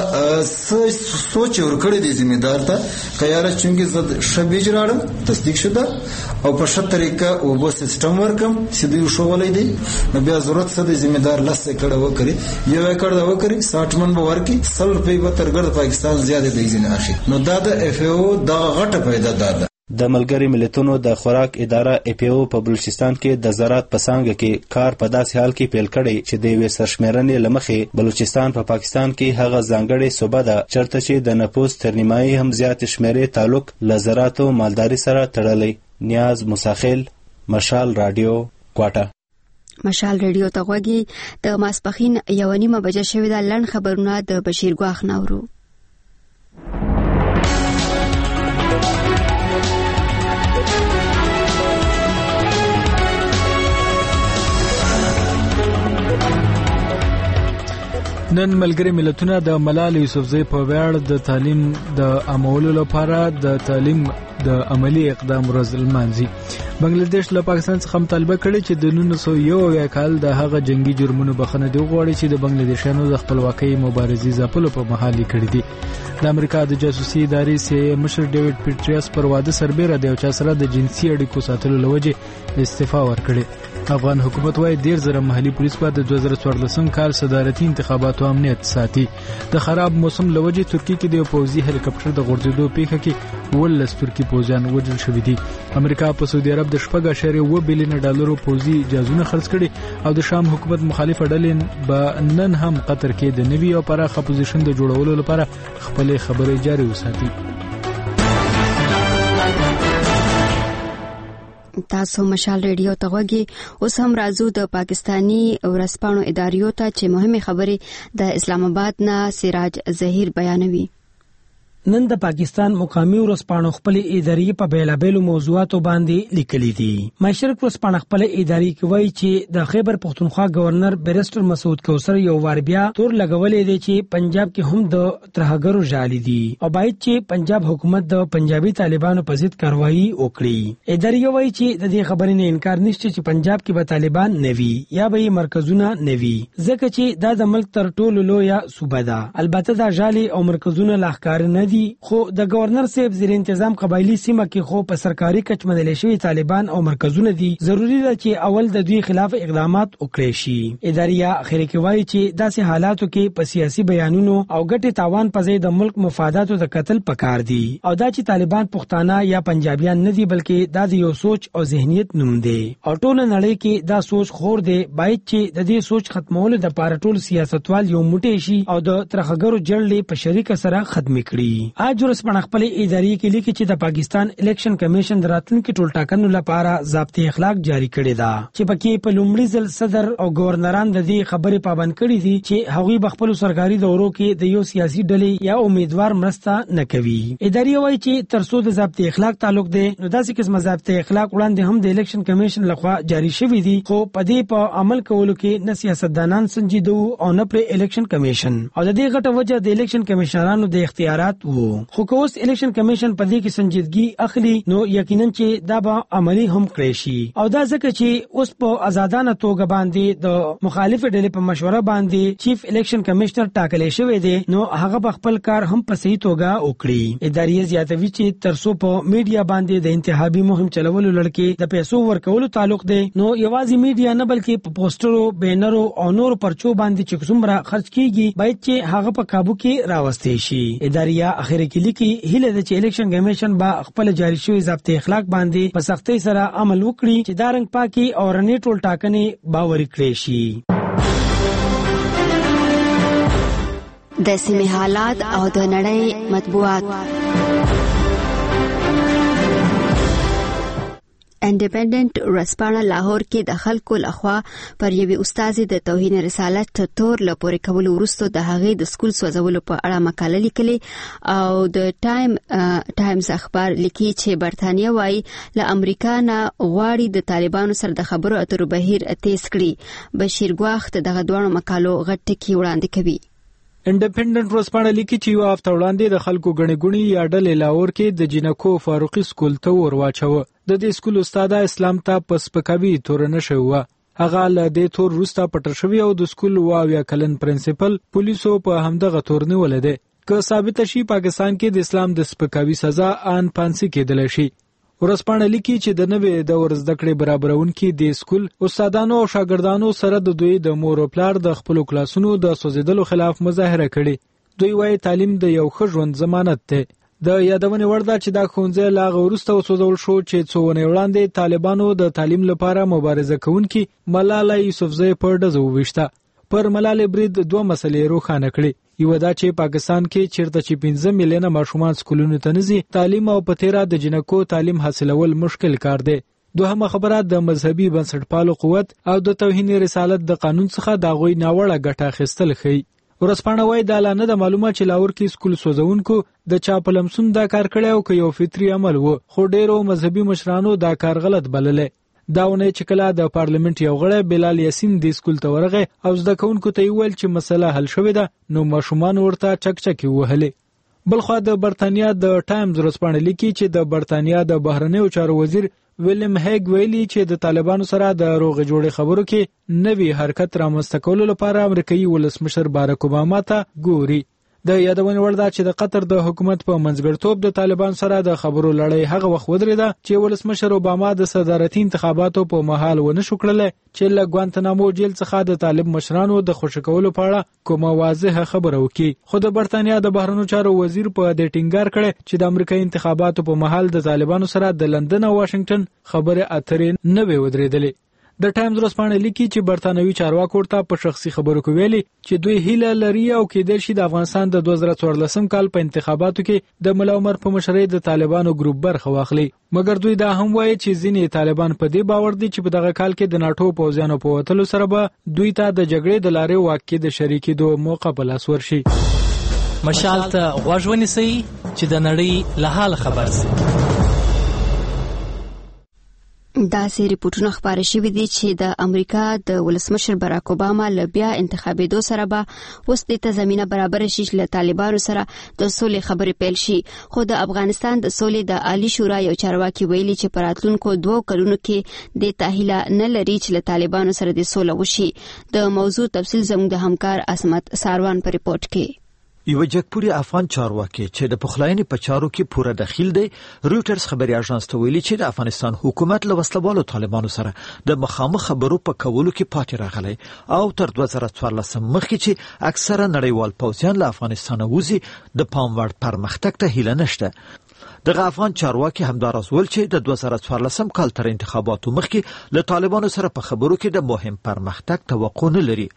سوچ ورکړی دی زمیندار ته که یاره چونکې زه ښه بیج راړم تصدیق شده او په ښه طریقه اوبه سیسټم ورکم چې دوی وښولی دی نو بیا ضرورت څه دی زمیندار 10 ایکړه وکړي 1 ایکړ دا وکړي 60 من به ورکړي 100 روپۍ به تر ګرد پاکستان زیاده دی ځینې اخی نو دا د اف او دا غټه پیدا ده. د ملګری ملتونو د خوراک اداره APO په بلوچستان کې د زراعت په څانګه کې کار په داسې حال کې پیل کړی چې د یوې سرشمېرنې له مخې بلوچستان په پاکستان کې هغه ځانګړې صوبه ده چېرته چې د نفوس تر نیمایي هم زیاتې شمېرې تعلق له زراعت او مالداري سره تړلی. نیاز مساخیل، مشال رادیو، کوټه. مشال رادیو ته غوږی د ماسپخین 1:30 بجې شوې ده. لنډ خبرونه د بشیر ګواخ ناورو. نن ملګری ملتونه د ملالۍ یوسفزۍ په ویاړ د تعلیم د عامولو لپاره د تعلیم د عملی اقدام ورځ لمانځي. بنگلاديش له پاکستان څخه مطالبه کړې چې د 1901 کال د هغه جنگي جرمونو بخښنه دی وغواړي چې د بنگلاديشانو د خپلواکۍ مبارزې ځپلو په مهال کړې دي. د امریکا د جاسوسي ادارې CIA مشر ډیوډ پیټریاس پر واده سربېره د یو چا سره د جنسي اړیکو ساتلو لوجې استعفا ورکړې. افغان حکومت وايي 13,000 محلي پولیس په د 2014 کال صدارتي انتخاباتو امنیت ساتي. د خراب موسم لوجې ترکیه کې د پوځي هلیکاپټر د غورځېدو پیښه کې 12 ترکی پوځیان وژل شوي دي. امریکا په سعودي عرب د 4.1 بلین ډالرو پوځي جهازونه خرڅ کړي او د شام حکومت مخالف ډلې به نن هم قطر کې د نوي او پراخه اپوزیشن د جوړولو لپاره خپل خبرې جاري وساتي. تاسو مشال رادیو ته غوږی. اوس هم راځو د پاکستانی ورځپاڼو اداریو ته چې مهمه خبرې د اسلام آباد نه سراج ظهیر بیانوي. نن د پاکستان مقامی ورځپاڼو خپل ادارې په بیلابېلو موضوعاتو باندې لیکلي دي. مشرق ورځپاڼه خپل ادارې کې وایي چې د خیبر پختونخوا گورنر بیرسټر مسعود کوثر یو وار بیا تور لګولې دی چې پنجاب کې هم د ترهګرو جالي دي او باید چې پنجاب حکومت د پنجابي طالبانو په ضد کاروایی وکړي. ادارې وایي چې د دې خبرې نه انکار نشته چې پنجاب کې به طالبان نوي یا به مرکزونه نوي ځکه چې دا د ملک تر ټولو لویه صوبه ده. البته دا جالي او مرکزونه لاخکار نه دي خو د گورنر صاحب زیر انتظام قبایلی سیمه کې خو په سرکاري کچ منل شوی طالبان او مرکزونه دي. ضروری ده چې اول د دوی خلاف اقدامات وکړي شي. ادارې اخر کې وایي چې داسې حالاتو کې په سیاسي بیانونو او ګټې تاوان په ځای د ملک مفاداتو د قتل پکار دي او دا چې طالبان پښتانه یا پنجابیان نه دي بلکې دا د یو سوچ او ذهنیت نوم دی او ټول نړۍ کې دا سوچ خور دی. باید چې د دې سوچ ختمولو د پاره ټول سیاستوال یو موټی شي او د ترهګرو جړلې په شریکه سره ختم کړي. اج ورځپاڼه خپل ادارې کې لیکي چې د پاکستان الیکشن کمیشن د راتلونکي ټولټاکنو لپاره ضابطه اخلاق جاری کړی دا چې پکې په لومړي ځل صدر او گورنران د دې خبرې پابند کړي دي چې هغوی په خپل سرکاري دورو کې د یو سیاسي ډلې یا امیدوار مرسته نه کوي. ادارې وایي چې ترڅو د ضابطه اخلاق تعلق دی نو داسې قسمه ضابطه اخلاق وړاندې هم د الیکشن کمیشن لخوا جاری شوی دي خو په دې په عمل کولو کې نه سیاستدانان سنجیدو او نه پر الیکشن کمیشن او د دې غټه وجه د الیکشن کمیشنرانو د اختیارات وو. خو که اوس الیکشن کمیشن په دې کې سنجیدګي اخلي نو یقینا چې دا به عملی هم کړی شي او دا ځکه چې اوس په آزادانه توګه باندې د مخالف ډلې په مشوره باندې چیف الیکشن کمشنر ټاکلی شوی دی نو هغه په خپل کار هم په صحیح توګه وکړي. ادارې زیاتوي چې ترڅو په میډیا باندې د انتخابي مهم چلولو لړکې د پیسو ورکولو تعلق دی نو یوازې میډیا نه بلکې په پوسټرو، بینرو او نور پرچو باندې چې څومره خرج کیږي باید چې هغه په قابو کې راوستي شي. ادارې اخر کې لیکي هیله ده چې الیکشن کمیشن با خپل جاری شوی ضابطه اخلاق باندې په سختۍ سره عمل وکړي چې دا رنګ پاکي او رنې ټول ټاکنې باوري کړي شي. د سیمې حالات او د نړۍ مطبوعات. انډیپندنت ورځپاڼه لاهور کې د خلکو لخوا پر یوې استادې د توهین رسالت تور لپاره کول وروسته د هغې د سکول سوځولو په اړه مقاله لیکلې او د ټایمز اخبار لیکي چې برتانیا وايي له امریکا نه غواړي د طالبانو سره د خبرو اترو بهیر تیز کړي. بشیر ګواخ دغه دوه مقالو غټ ټکی وړاندې کوي. انډیپندنت ورځپاڼه لیکي چې یو هفته وړاندې د خلکو غني غوني یا ډلې لاهور کې د جنکو فاروقي سکول ته ورواچوه. د دې سکول استاد اسلام ته پسپکوي تور نه شوه. هغه له دې تور روستا پټر شوی او د سکول واویا کلن پرنسپل پولیسو په همدغه تور نیولې ده. که ثابت شي پاکستان کې د اسلام د سپکاوي سزا ان پانسي کېدل شي. ورځپاڼه لیکي چې د نوې دور زده کړې برابرونکي د سکول استادانو او شاګردانو سره د دوی د مور او پلار د خپل کلاسونو د سوځیدلو خلاف مظاهره کړې. دوی وايي تعلیم د یو ښه ژوند ضمانت ده. د یادونې وړ ده چې دا ښوونځی لا وروسته وسوځول شو چې څو ونې وړاندې طالبانو د تعلیم لپاره مبارزه کوونکي ملاله یوسفزۍ په ډزو وویشته. پر ملالې برید دوه مسلې روښانه کړې. یو دا چې پاکستان کې چیرته چې 15 میلیونه ماشومان سکولونو ته نزي، تعلیم او په تیرا د جنکو تعلیم حاصلول مشکل کار دی. دوهمه خبره د مذهبي بنسټپالو قوت او د توهین رسالت د قانون څخه د غوي ناوړه ګټه اخیستل ښيي. ورسپانه وای د اعلان د معلومات چې لاور کې سکول سوزونکو د چا په لمسون دا کار کړی او که یو فطري عمل وو، خو ډیرو مذهبي مشرانو دا کار غلط بللی. داونه چې کله د پارلیمنت یو غړی بلال یاسین د سکول ته ورغه او زده کوونکو ته ویل چې مسله حل شوې ده، نو ماشومان ورته چکچکی وهلې. بلخو د برتانیا د ټایمز ورسپانه لیکي چې د برتانیا د بهرنیو چارو وزیر ویلیم هیګ ویلي چې د طالبانو سره د روغ جوړې خبرو کې نوی حرکت رامنځته کولو لپاره امریکایي ولسمشر باراک اوباما ته ګوري. د یادونې وړ ده چې د قطر د حکومت په منځګړیتوب د طالبان سره د خبرو لړۍ هغه وخت ودرېده چې ولسمشر اوباما د صدارتي انتخاباتو په مهال ونه شو کړلی چې له ګوانتنامو جیل څخه د طالب مشرانو د خوشی کولو په اړه کومه واضحه خبره وکړي. خو د برتانیا د بهرنیو چارو وزیر په دې ټینګار کړی چې د امریکایي انتخاباتو په مهال د طالبانو سره د لندن او واشنگټن خبره اترې نه وي ودرېدلې. د ټایمز ورسپانه لیکي چې برتانوي چارواکو ورته په شخصي خبرو کې ویلي چې دوی هیله لري او کېدای شي د افغانستان د 2014 کال په انتخاباتو کې د ملا عمر په مشرۍ د طالبانو ګروپ برخه واخلي. مګر دوی دا هم وایي چې ځینې طالبان په دې باور دي چې په دغه کال کې د ناتو پوځیانو په وتلو سره به دوی ته د جګړې د لارې واقع د شریکېدو موقع په لاس ورشي. مشال ته غوږ ونیسئ چې د نړۍ له حال خبر شي. داسې ریپورتونه خبره شوې دي چې د امریکا د ولسمشر باراک اوباما له بیا انتخابېدو سره به اوس د زمينه برابر شي چې له طالبانو سره د سولې خبرې پیل شي. خو د افغانستان د سولې د عالی شورا یو چارواکي ویلي چې په راتلونکو 2 کلونو کې د تاهیله نه لري چې له طالبانو سره د سولې وشي. د موضوع تفصیل زموږ د همکار عصمت ساروان په ریپورت کې. یو جګپوري افغان چارواکي چې د پخلاینې په چارو کې پوره دخیل دی، رويټرز خبري اژانس ته ویلي چې د افغانستان حکومت له وسلوالو طالبانو سره د مخامخ خبرو په کولو کې پاتې راغلی او تر 2014 مخکې چې اکثره نړیوال پوځیان له افغانستان وځي د پام وړ پرمختګ ته هیله نشته. دغه افغان چارواکي همدارس ول چې د 2014 کال تر انتخاباتو مخکې له طالبانو سره په خبرو کې د مهم پرمختګ توقع نه لري.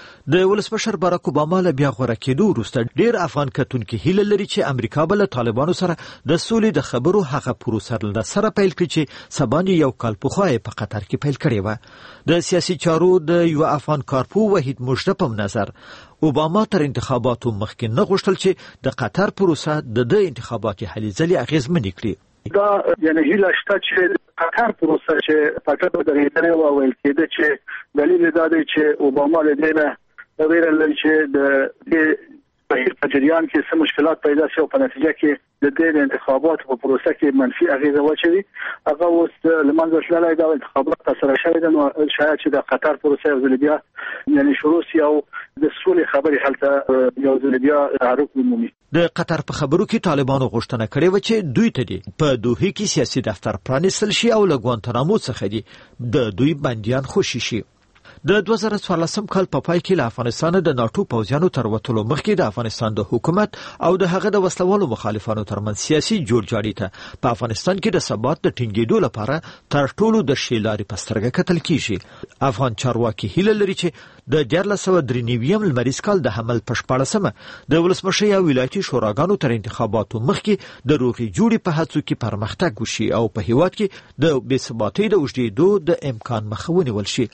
د ولسمشر باراک اوباما له بیا غوړه کېدو وروسته ډیر افغان کتونکو هیله لري چې امریکا به له طالبانو سره د سولې د خبرو هغه پروسه له سره پیل کړي چې سبانې یو کال پخوا په قطر کې پیل کړی و. د سیاسي چارو د یو افغان کارپو وحید مجده په نظر اوباما تر انتخاباتو مخکې نه غوښتل چې د قطر پروسه د انتخاباتي هلې ځلې اغیزمنې کړي. دا یعنی هیله شته چې قطر پروسه چې پټه درېدنه و ویل کېده چې دلیل دا دی چې اوباما له دې ویره لري چې د بهیر په جریان کې څه مشکلات پیدا شي او په نتیجه کې د دې انتخاباتو په پروسه کې منفي اغیزه واچوي. هغه اوس لمنځه تللی دا انتخابات تر شوي دي، نو شاید چې د قطر پروسه یو ځل بیا یعنی شروع شي او د سولې خبرې هلته یو ځل بیا تعارف ومومي. د قطر په خبرو کې طالبانو غوښتنه کړې و چې دوی ته دي په دوحه کې سیاسي دفتر پرانیستل شي او له ګوانتنامو څخه دي د دوی بنديان خوشي شي. د 2014 کال په پای کې له افغانستان د ناتو پوځیانو تر وټولو مخکې د افغانستان د حکومت او د هغه د وسلوالو مخالفانو ترمنځ سیاسي جوړجاړي ته په افغانستان کې د ثبات د ټینګېدو لپاره تر ټولو د شیلارې پسترګه کتل کیږي. افغان چارواکي هیله لري چې د 1493 لمریز کال د حمل په 14مه د ولسمشر یا ولایتي شوراګانو تر انتخاباتو مخکې د روغي جوړې په هڅو کې پرمختګ وشي او په هیواد کې د بې ثباتۍ د اوږدېدو د امکان مخه ونیول شي.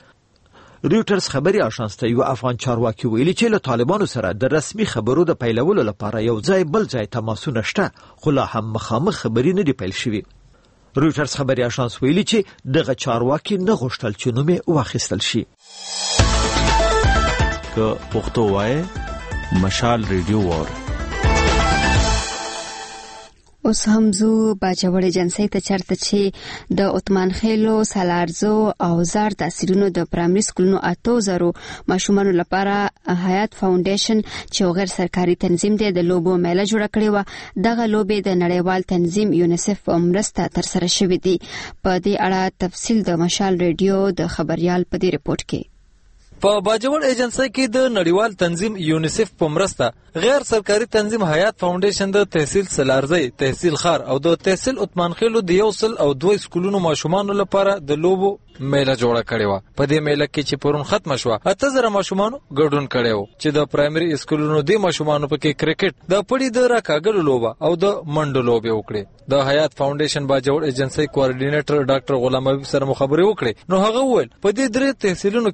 رويټرز خبري اژانس ته یو افغان چارواکي ویلي چې له طالبانو سره د رسمي خبرو د پیلولو لپاره یو ځای بل ځای تماسونه شته، خو لا هم مخامخ خبري نه دی پیل شوی. رويټرز خبري اژانس ویلي چې دغه چارواکي نه غوښتل چې نوم یې واخیستل شي. که پښتو وای مشال ریډیو وار اوس هم زو باجوړ جنسي ته چرته چې د عثمان خیلو سالارزو او زار تاثیرونو د پرایمري سکولونو 8000 ماشومانو لپاره حیات فاونډیشن چې غیر سرکاري تنظیم دی د لوبو میله جوړ کړی و. دغه لوبې د نړیوال تنظیم یونیسف مرسته تر سره شوې دي. په دې اړه تفصیل د مشال ریډیو د خبريال په دې ریپورت کې. په باجوړ ایجنسی کې د نړیوال تنظیم یونیسف په مرسته غیر سرکاري تنظیم حیات فاونډیشن د تحصیل سلارزی، تحصیل خار او د تحصیل عثمان خیلو د 102 سکولونو ماشومانو لپاره د لوبو میله جوړه کړې و. په دې میله کې چې پرون ختم شو 8000 ماشومانو ګډون کړي وو چې د پرایمري اسکولونو د ماشومانو پکې کرکټ، د پړي د راکاګلو لوبه او د منډو لوبه وکړي. د حیات فاونډیشن باجوړ ایجنسی کوارډینیټر ډاکټر غلام حبیب سره مخابره وکړي. نو هغه وویل په دې درې تحصیلونو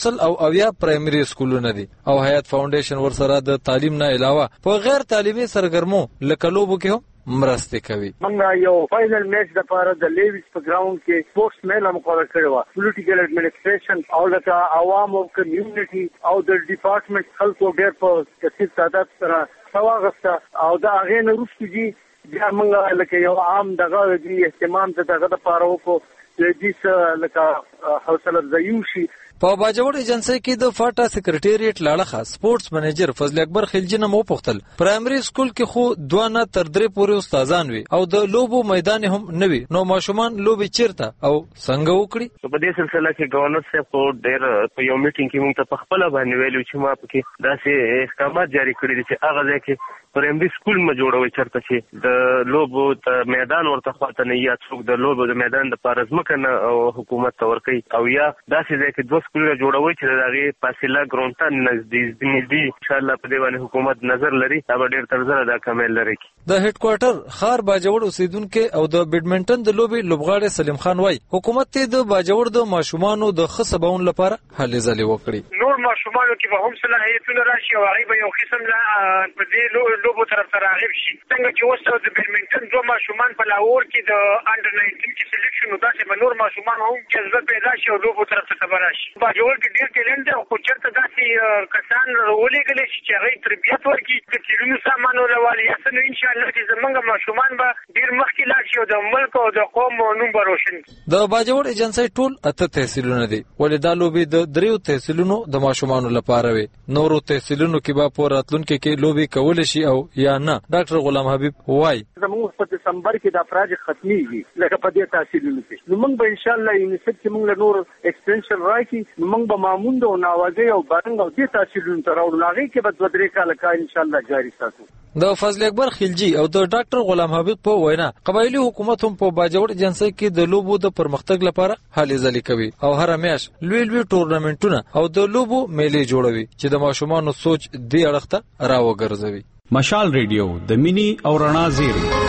کې 100 پرایمري اسکولونه دي او حیات فاونډیشن ورسره د تعلیم نه علاوه په غیر تعلیمي سرګرمو لکه لوبو کې مرسته کوي. موږ یو فائنل میچ د لپاره د لیویس په ګراوند کې سپورتس میله مقرره کړې و. پولیټیکل اډمنسټریشن او د عوام او کمیونټي او د ډپارټمنټ خلکو ډېر په کثیر تعداد سره سواغسته او دا هغه نه وروسته دي بیا موږ لکه یو عام دغه دی اهتمام ته دغه لپاره وکړو چې دې لکه حوصله افزایي شي. په باجوړ ایجنسی کې د فاټا سکرټریټ لاړه سپورتس منیجر فضل اکبر خلجی نه مو پختل. پرایمري سکول کې خو 2 نه تر 3 پورې استادان وي او د لوبو میدان هم نه وي. نو ماشومان لوبي چیرته او څنګه وکړي؟ په دې سلسله کې گورنر صاحب په ډېر په یو میټینګ کې موږ ته خپل باندې ویلو چې ما پکې داسې احکامات جاری کړی دي چې هغه ځای کې پرایمري سکول ما جوړوي چرته چې د لوبو ته میدان ورته خواته نه یا څوک د لوبو د میدان د پاره ځمکه نه حکومت ته ورکوي او یا داسې ځای کې 2 سکولونه جوړوي چې دغه فاصله ګرونټن نږدې ان شاء الله په دې باندې حکومت نظر لري. دا ډېر تر زره دا کمال لري. د هډ کوارټر خار باجوړ اوسیدونکو او د بیډمنټن د لوبي لوبغاړي سلیم خان وای حکومت ته د باجوړ د ماشومانو د خصبون لپاره هلې ځلې وکړي. نور ماشومانو کې به هم صلاحیتونه راشي او هغه به یو قسم لا په دې لوبو طرف ته راغب شي. څنګه چې اوس د بیډمنټن 2 ماشومان په لاهور کې د انډر 19 کې سلیکشن وکړي به نور ماشومان هم جذبه پیدا شي او لوبو طرف ته خبر راشي. باجوړ کې ډېر ټیلنټ او کوچرته داسې کسان ولېږلي چې هغه تربیت ورکړي د تیرونو سامان ولولي یاسنو ان شاء الله چې زمونږ ماشومان به ډېر مخکې لاړ شي او د ملک او د قوم نوم به روشن. د باجوړ ایجنسی ټول 8 تحصیلونه دي ولې دا لوبي د 3 تحصیلونو د ماشومانو لپاره وي. نورو تحصیلونو کې به په راتلونکو کې لوبي کول شي او یا نه. ډاکټر غلام حبیب وای زموږ په دسمبر کې د افراج ختميږي لکه په دې تحصیلونو کې نو موږ به ان شاء الله یونیسف کې موږ نور ایکسټنشن راکړي نو موږ به ماموند او نوازي او بارنګ او دې تحصیلونو ته راوړو. هغه کې به 2-3 کال کار ان شاء الله جاری ساتو. د فضل اکبر خلجی او د ډاکټر غلام حبیب په وینا قبایلی حکومت هم په باجوړ ایجنسی کې د لوبو د پرمختګ لپاره هلې ځلې کوي او هر میاشت لوی ټورنمنټونه او د لوبو میلې جوړوي چې د ماشومانو سوچ دی اړخته راوګرځوي. مشال ریډیو د مینی او رڼا زیری.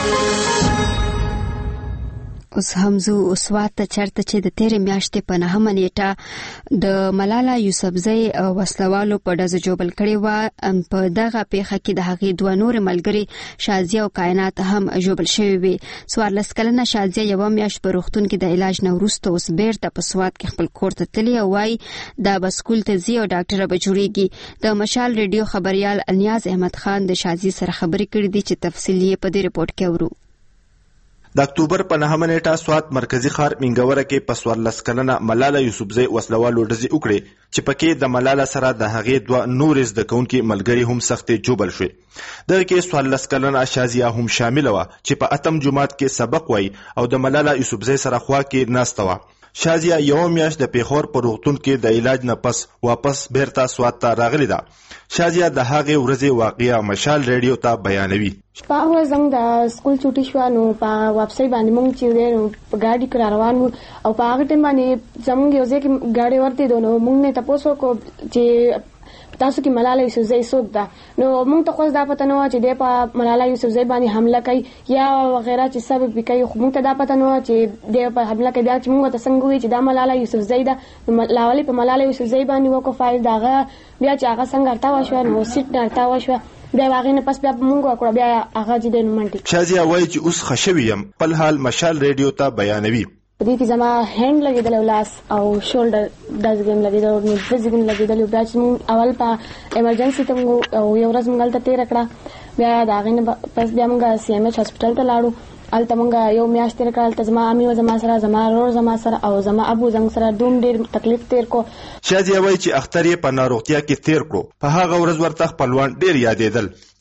اوس همزو اوسوات ته چرته چې د تیرې میاشتې په 9مه نیټه د ملاله یوسفزۍ وسلوالو په ډزو جوړل کړي و. په دغه پیښه کې د هغې 2 نور ملګري شازیه او کائنات هم جوړل شوی وي. 14 کلنه شازیه یو میاشت په روغتون کې د علاج نه وروسته اوس بیرته په سوات کې خپل کور ته تللی او وايي دا به سکول ته ځي او ډاکټره به جوړیږي. د مشال ریډیو خبريال نیاز احمد خان د شازیه سره خبرې کړې دي چې تفصیل یې په دې رپورت کې اورو. د اکتوبر په 9مه نیټه سوات مرکزی ښار منګوره کې په 14 کلنه ملاله یوسفزۍ وسلوالو ډزې وکړې چې پکې د ملاله سره د هغې 2 نور زده کوونکي ملګري هم سختې جوبل شوې. دغه کې 14 کلنه شازیه هم شامل و چې په اتم جماعت کې سبق وای او د ملاله یوسفزۍ سره خوا کې ناسته و. شازیه یو میاشت د پیښور په روغتون کې د علاج نه پس واپس بیرته سوات ته راغلی ده. شازیه د هغې ورځې واقعه مشال ریډیو ته بیانوي. په هغه زنګ د سکول چوټي شو نو په ویبسایټ باندې مونږ چې نو په گاډي کې روان وو او په هغه ټیم باندې زموږ یو ځکه گاډي ورته دونو مونږ نه تاسو کو چې تاسو کې ملاله یوسفزۍ څوک ده نو مونږ ته خو دا پته نه و چې د په ملاله یوسفزۍ باندې حمله کوي یا وغیرہ چې سبب کوي. خو مونږ ته دا پته نه و چې د په حمله کوي چې مونږ ته څنګه وي چې دا ملاله یوسفزۍ ده. لاولې په ملاله یوسفزۍ باندې وکړو فایل داغه بیا چې هغه څنګه ارتا وشو نو سیټ نه ارتا وشو بیا واغې نه پس بیا مونږ وکړو بیا هغه چې د نومنټ شازیه وایي چې اوس خښوي يم په حال مشال ریډیو ته بیانوي. دې کې زما هند لګیدل لاس او شولډر داسګم لګیدل نو فزیکل لګیدل بیا چې اول په ایمرجنسي ته یو ورځ مونږ ته تیر کړه بیا دا غینه پس بیا مونږ سی ام ایچ هسپتال ته لاړو. الته مونږ یو میاشت تیر کړل ته زما امي و زما سره زما رور زما سره او زما ابو زنګ سره دوم ډیر تکلیف تیر کو. شازیه وایي چې اختر یې په ناروغتیا کې تیر کړو. په هغه ورځ ورته خپلوان ډیر یادېدل.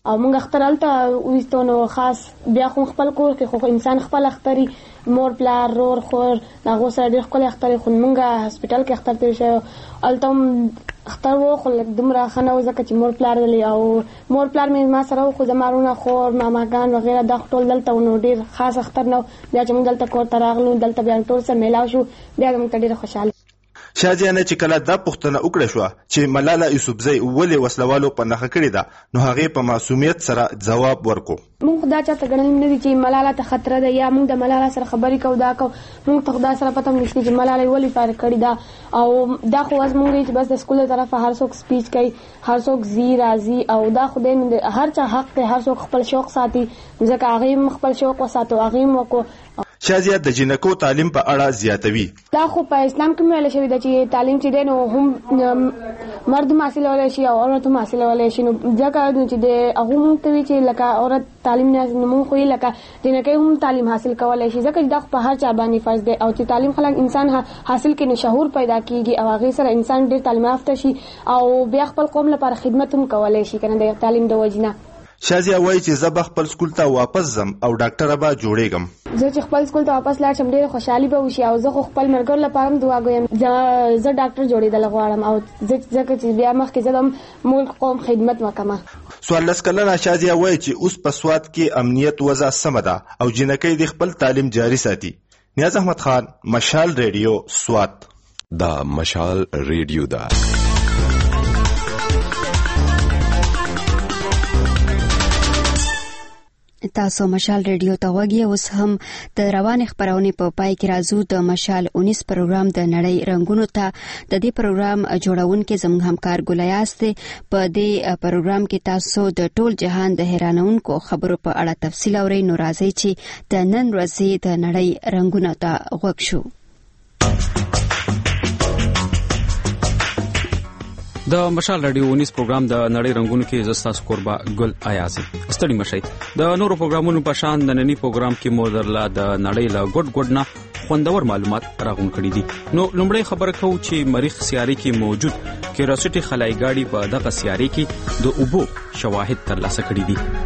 او موږ اخترالته وستونو خاص بیا خو خپل کور کې خو انسان خپل اختري مور پلار رور خور دغه سره ډېر خپل اختري خو موږ هسپټال کې اختر تیر شو التم اختر وو خو دمره خنه وزکه چې مور پلار دلی او مور پلار مې ما سره خو زمارونه خور ماماګان وغیرہ د خپل دلته نو ډېر خاص اختر نو بیا چې موږ دلته کور ته راغلو دلته بیا ټول سره میلاو شو بیا موږ ډېر خوشاله شازیه نه چې کله دا پوښتنه وکړه شو چې ملاله یوسفزۍ ولې وسلوالو په نخښه کړې ده نو هغه په معصومیت سره جواب ورکو موږ دا چاته ګڼل نه دي چې ملاله ته خطر ده یا موږ د ملاله سره خبرې کوو دا کو موږ ته خدای سره پته نشته چې ملاله ولې پار کړی دا او دا خو از موږ چې بس د سکول طرفه هر څوک سپیچ کوي هر څوک زی راځي او دا خدای هر چا حق ته هر څوک خپل شوق ساتي ځکه هغه خپل شوق وساتو هغه مو شازیه د جنکو تعلیم په اړه زیاتوي دا خو په اسلام کې ویل شوی دی چې تعلیم چې دی نو هم مرد حاصلولای شي او عورت هم حاصلولای شي نو ځکه چې د هغه مونږ ته وی چې لکه عورت تعلیم نه مونږ خو یې لکه جنکې هم تعلیم حاصل کولای شي ځکه دا په هر چا باندې فرض دی او چې تعلیم خلک انسان حاصل کړي نو شعور پیدا کیږي او هغه سره انسان ډېر تعلیم یافته شي او بیا خپل قوم لپاره خدمت هم کولای شي کنه د تعلیم د وجنه شازیه وایي چې زه خپل سکول ته واپس ځم او ډاکټر به جوړېږم زه چې خپل سکول ته واپس لاړ شم ډېر خوشحالي به وشي او زه خپل مرګر لپاره دعا کوم زه ډاکټر جوړېدل غواړم او ځکه چې بیا مخکې زه د ملک قوم خدمت وکم 14 کلنه شازیه وایي چې اوس په سواد کې امنیت وضع سمه ده او جنکۍ د خپل تعلیم جاري ساتي نیاز احمد خان مشال ریډیو سواد دا مشال ریډیو دا تاسو مشال ریډیو ته وګورئ اوس هم د روان خبرونه په پای کې راځو د مشال 19 پروګرام د نړۍ رنگونو ته د دې پروګرام جوړونکو زموږ همکار ګلیاس دی په دې پروګرام کې تاسو د ټول جهان د حیرانونکو خبرو په اړه تفصیل اورئ نو راځي چې د نن ورځې د نړۍ رنگونو ته غوږ شو د مشال رادیو 19 پروګرام د نړۍ رنگونو کې زستا سکوربا ګل آیازي ستړي مشي د نورو پروګرامونو په شان د نننی پروګرام کې مودرلا د نړۍ لا ګډ نه خوندور معلومات راغون کړي دي نو لومړی خبره کوم چې مریخ سیاري کې موجود کیروسټي خلای ګاډي په دغه سیاري کې د اوبو شواهد ترلاسه کړي دي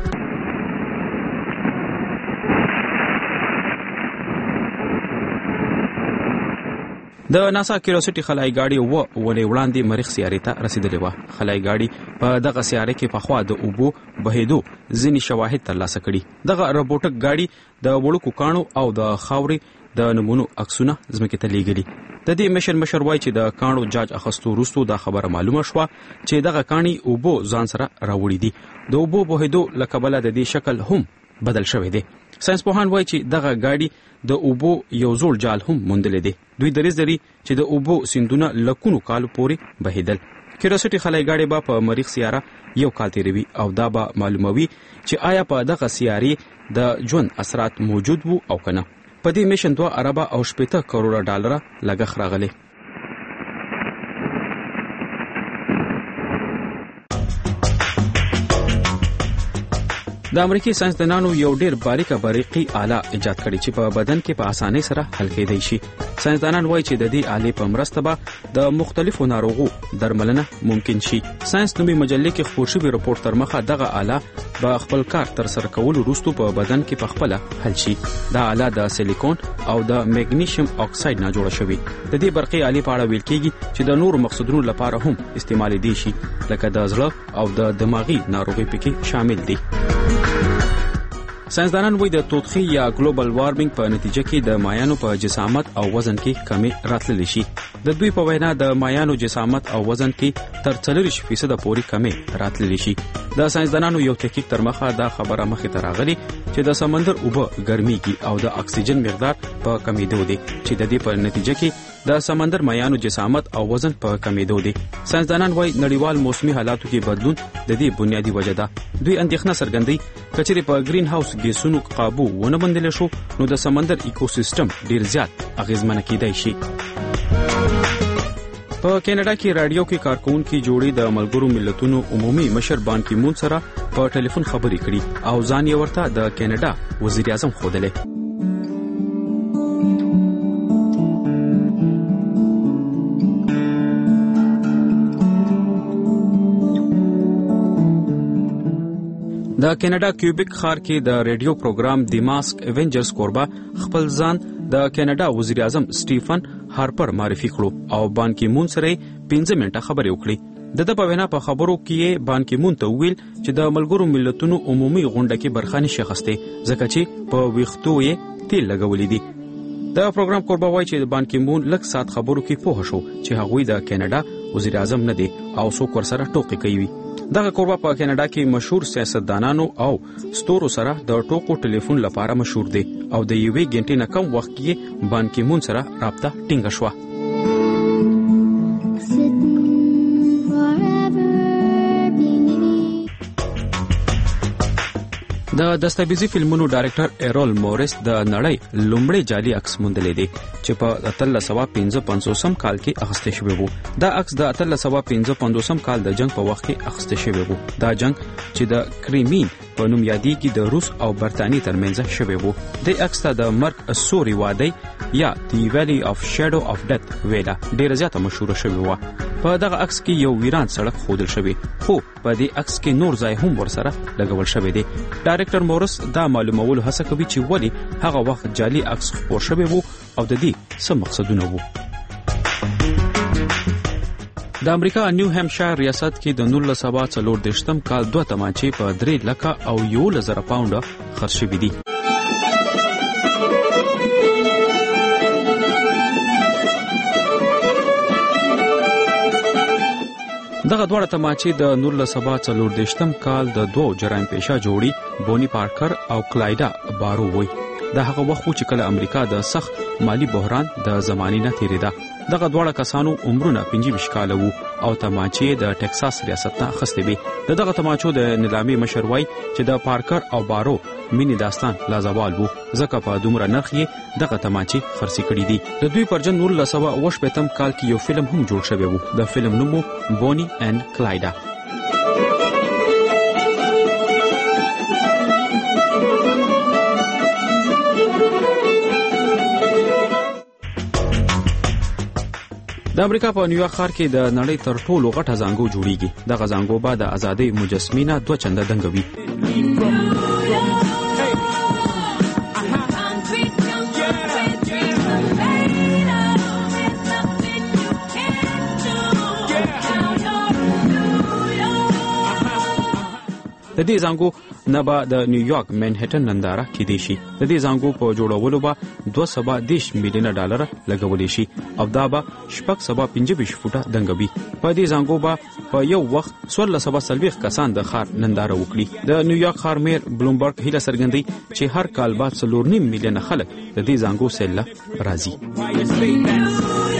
د ناسا کیروسټي خلای ګاډي ولې وړاندې مریخ سیارې ته رسیدلې و خلای ګاډي په دغه سیارې کې په خوا د اوبو بهیدو ځینی شواهد ترلاسه کړي دغه روبوټک ګاډي د وړوکو کانو او د خاورې د نمونو عکسونه ځمکې ته لیږلي د دې مشن مشر وایي چې د کانو جاج اخستو وروسته دا خبره معلومه شوه چې دغه کاني اوبو ځان سره راوړي دي د اوبو بهیدو لکبله د دې شکل هم بدل شوی دی ساينس پوهان وایي چې دغه ګاډي د اوبو یو زوړ جال هم موندل دي دوی دریځ لري چې د اوبو سیندونه لکونو کال پورې بهیدل کیروسټي خلای ګاډي به په مریخ سیاره یو کال تیروي او دا به معلوموي چې آیا په دغه سیارې د ژوند اثرات موجود وو او کنه په دې میشن 2 اربه او 70 کروڑ ډالر لګښ راغلي د امریکای ساينسدانانو یو ډیر باریکي آله ایجاد کړي چې په بدن کې په اسانۍ سره حل کېدای شي ساينسدانان وایي چې د دې آلې په مرسته به د مختلفو ناروغو درملنه ممکن شي ساينس نومي مجله کې خپور شوی رپورت تر مخه دغه آله به خپل کار تر سره کول وروسته په بدن کې په خپل حل شي دا آله د سیلیکون او د میګنیشیم اکساید نه جوړه شوی د دې برقي آلې په اړه ویل کېږي چې د نور مقصدونو لپاره هم استعمال دي شي لکه د زړه او د دماغي ناروغي پکې شامل دي ساينسدانان وایي د توتخي یا ګلوبل وارمینګ په نتیجه کې د مایانو په جسامت او وزن کې کمی راتللی شي د دوی په وینا د مایانو جسامت او وزن کې تر 40% پورې کمی راتللی شي د ساينسدانانو یو تحقیق تر مخه دا خبره مخې ته راغلي چې د سمندر اوبه ګرميږي او د اکسیجن مقدار په کمیدو دي چې د دې په نتیجه کې د سمندر مایانو جسامت او وزن په کمیدو دي ساينسدانان وایي نړیوال موسمي حالاتو کې بدلون د دې بنیادی وجه ده دوی اندېښنه څرګندوي کچېرې په گرین هاوس ګیسونو قابو ونه بندل شو نو د سمندر ایکوسیستم ډیر زیات اغیزمن کیدای شي په کینیډا کې رادیو کې کارکونکو جوړې د ملګرو ملتونو عمومي مشر بان کی مون سره په ټلیفون خبرې کړې او ځان یې ورته د کینیډا وزیر اعظم خودلې د کینیډا کیوبیک ښار کې د ریډیو پروګرام دی ماسک ایونجرز کوربه خپل ځان د کینیډا وزیر اعظم سټیفن هارپر معرفي کړو او بان کی مون سره 15 منټه خبرې وکړي. د په وینا په خبرو کې بان کی مون ته ویل چې د ملګرو ملتونو عمومي غونډه کې برخه نشي اخیسته ځکه چې په ویښتو یې تیل لګولې دي. د پروګرام کوربه وایي چې بان کی مون لږ سات خبرو کې پوه شو چې هغوی د کینیډا وزیر اعظم نه دي او څوک ورسره ټوکې کوي. دغه کوربه په کینیډا کې مشهور سیاستدانانو او ستورو سره د ټوکو ټلیفون لپاره مشهور دی او د یوې غنټې نه کم وخت کې بان کی مون سره رابطه ټینګه شوه. د دستاویزي فلمونو ډایرکټر ایرول مورس د نړۍ لومړی جعلي عکس موندلې دی چې په 1355 کال کې اخیستل شوی وو. دا عکس د 1355 کال د جنگ په وخت کې اخیستل شوی وو. دا جنگ چې د کریمین په نوم یادېږي د روس او برتانیې ترمنځ شوی وو. د عکس ته د مرګ سوري وادي یا دی ویلی اف شیډو اف ډیث ویلا ډیره زیاته مشهور شوی وو. په دغه عکس کې یو ویران سړک خودل شوی خو په دې عکس کې نور ځای هم ورسره لګول شوی دی. ډایرکټر مورس دا معلومولو هڅه کوي چې ولی هغه وخت جعلي عکس خپور شوی وو او د دې څه مقصدونه وو. د امریکا نیو هیمشایر ریاست کې د 1940 کال 2 تمانچې په 3 لکه او 11,000 پاونډه خرڅ شوي دي. دغه دواړه تمانچې د 1940 کال د دوه جرایم پیشه جوړي بونی پارکر او کلایډا بارو وای. دا هغه وخت چې کله امریکا د سخت مالی بحران د زمانې نه تیریده. دغه دواړه کسانو عمرونه 25 کال وو او تمانچې د ټکساس ریاست ته اخیستې وې. دغه تمانچو د نظامی مشر وای چې د پارکر او بارو مینی داستان لازوال وو ځکه په دومره نرخ یې دغه تمانچې خرڅې کړې دي. د دوی پر جن 1918 کال کې یو فلم هم جوړ شوی وو. د فلم نوم بونی اینڈ کلایډا. د امریکا په نیویارک ښار کې د نړۍ تر ټولو غټه زانګو جوړیږي. دغه زانګو به د ازادۍ مجسمې نه 2 چنده دنګوي. د دې زانګو نه به د نیویارک منهټن ننداره کېدی شي. د دې زانګو په جوړولو به 210 میلیونه ډالر لګولې شي او دا به 625 فوټه دنګوي. په دې زانګو به په یو وخت 1440 کسان د ښار ننداره وکړي. د نیویارک ښار میر بلومبرګ هیله څرګندوي چې هر کال به 4.5 میلیونه خلک د دې زانګو سیل راځي.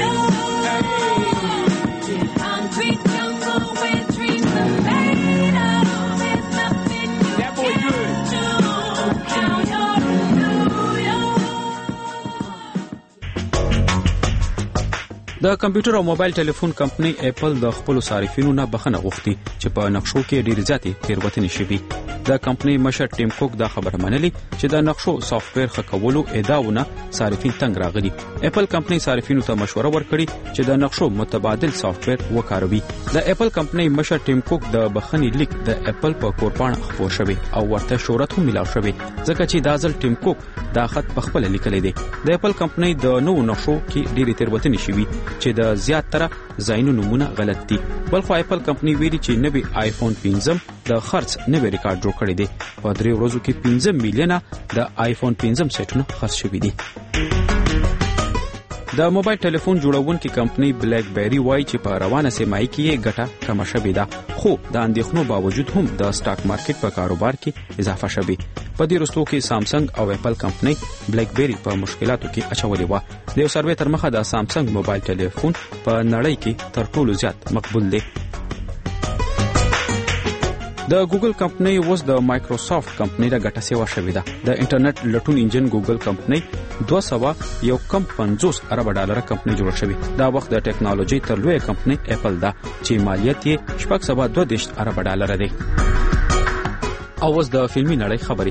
د کمپیوټر او موبایل ټلیفون کمپنی اپل د خپل صارفینو نه بخښنه غوښتي چې په نقشو کې ډېر زیاتې تېروتنې شوي. د کمپنی مشر ټیم کوک دا خبره منلې چې د نقشو سافټویر ښه کولو ادعاونه صارفین تنګ راغلي. اپل کمپنی صارفینو ته مشوره ورکړي چې د نقشو متبادل سافټویر وکاروي. د اپل کمپنی مشر ټیم کوک د بخښنې لیک د اپل په کورپاڼه خپور شوی او ورته شهرت هم ملاو شوی ځکه چې دا ځل ټیم کوک دا خط په خپل لیکلی دی. د اپل کمپنی د نوو نقشو کې ډېرې تېروتنې شوي چې د زیاتره ځایونو نمونه غلط دي. بلخو اپل کمپنی ویلي چې نوی آیفون 15 د خرڅ نوی ریکارډ جوړ کړی دی. په 3 ورځو کې 15 میلیونه د آیفون 15 سیټونه خرڅ شوي دي. د موبایل ټلیفون جوړونکي کمپنی بلیک بیری وایي چې په روانه سیمایي کې ګټه کمه شوې ده خو د اندېښنو باوجود هم د سټاک مارکیټ په کاروبار کې اضافه شوې. په دې وروستو کې سامسنګ او اپل کمپنی بلیک بیری په مشکلاتو کې اچولې وه. د یو سروې تر مخه د سامسنګ موبایل ټلیفون په نړۍ کې تر ټولو زیات مقبول دی. د ګوګل کمپنی اوس د مایکروسافټ کمپنی له ګټه سیوا شوې ده. د انټرنیټ لټون انجن ګوګل کمپنی 251 ارب ډالر کمپنی جوړ شوې. دا وخت د ټیکنالوژي تر لوی کمپنی اپل ده چې مالیت یې 622 ارب ډالر دی. او اوس د فلمي نړۍ خبرې.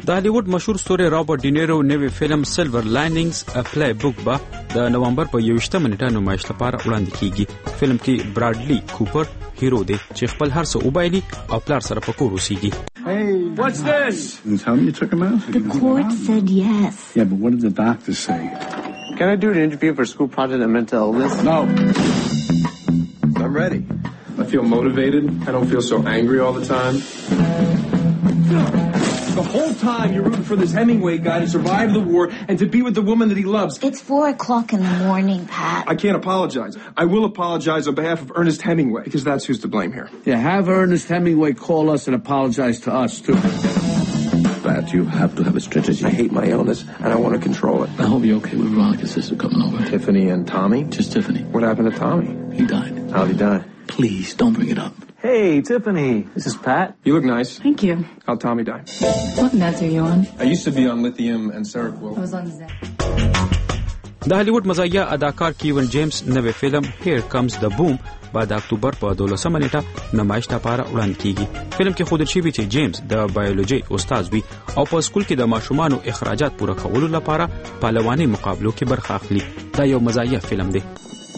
د هالیوډ مشهور ستوری رابرټ ډینیرو نوی فلم سیلور لاینینګز ا پلی بوک به د نومبر په 21 نیټه نمایش لپاره وړاندې کیږي. فلم کې برادلی کوپر هیرو دی چې خپل هر څه وبایلي او پلار سره په کور اوسېږي. Hey, what's this? You tell me you took him out? The court said yes. Yeah, but what did the doctor say? Can I do an interview for school project on mental illness? No. I'm ready. I feel motivated. I don't feel so angry all the time. The whole time you're rooting for this Hemingway guy to survive the war and to be with the woman that he loves. It's 4:00 in the morning, Pat. I can't apologize. I will apologize on behalf of Ernest Hemingway, because that's who's to blame here. Yeah, have Ernest Hemingway call us and apologize to us, too. Pat, you have to have a strategy. I hate my illness, and I want to control it. I hope you're okay with Veronica's sister coming over. Tiffany and Tommy? Just Tiffany. What happened to Tommy? He died. How'd he die? Please, don't bring it up. Hey, Tiffany. This is Pat. You look nice. Thank you. How'd Tommy die? What meds are you on? I used to be on lithium and Seroquel. I was on Zen. د هالیوډ مزاحیه اداکار کیون جیمز نوی فلم هیر کمز د بوم بعد اکتوبر په 12 نیټه نمایش لپاره وړاندې کیږي. فلم کې ښودل شوی چې جیمز د بایولوژي استاد وي او په سکول کې د ماشومانو اخراجات پوره کولو لپاره پهلواني مقابلو کې برخه اخلي. دا یو مزاحیه فلم دی.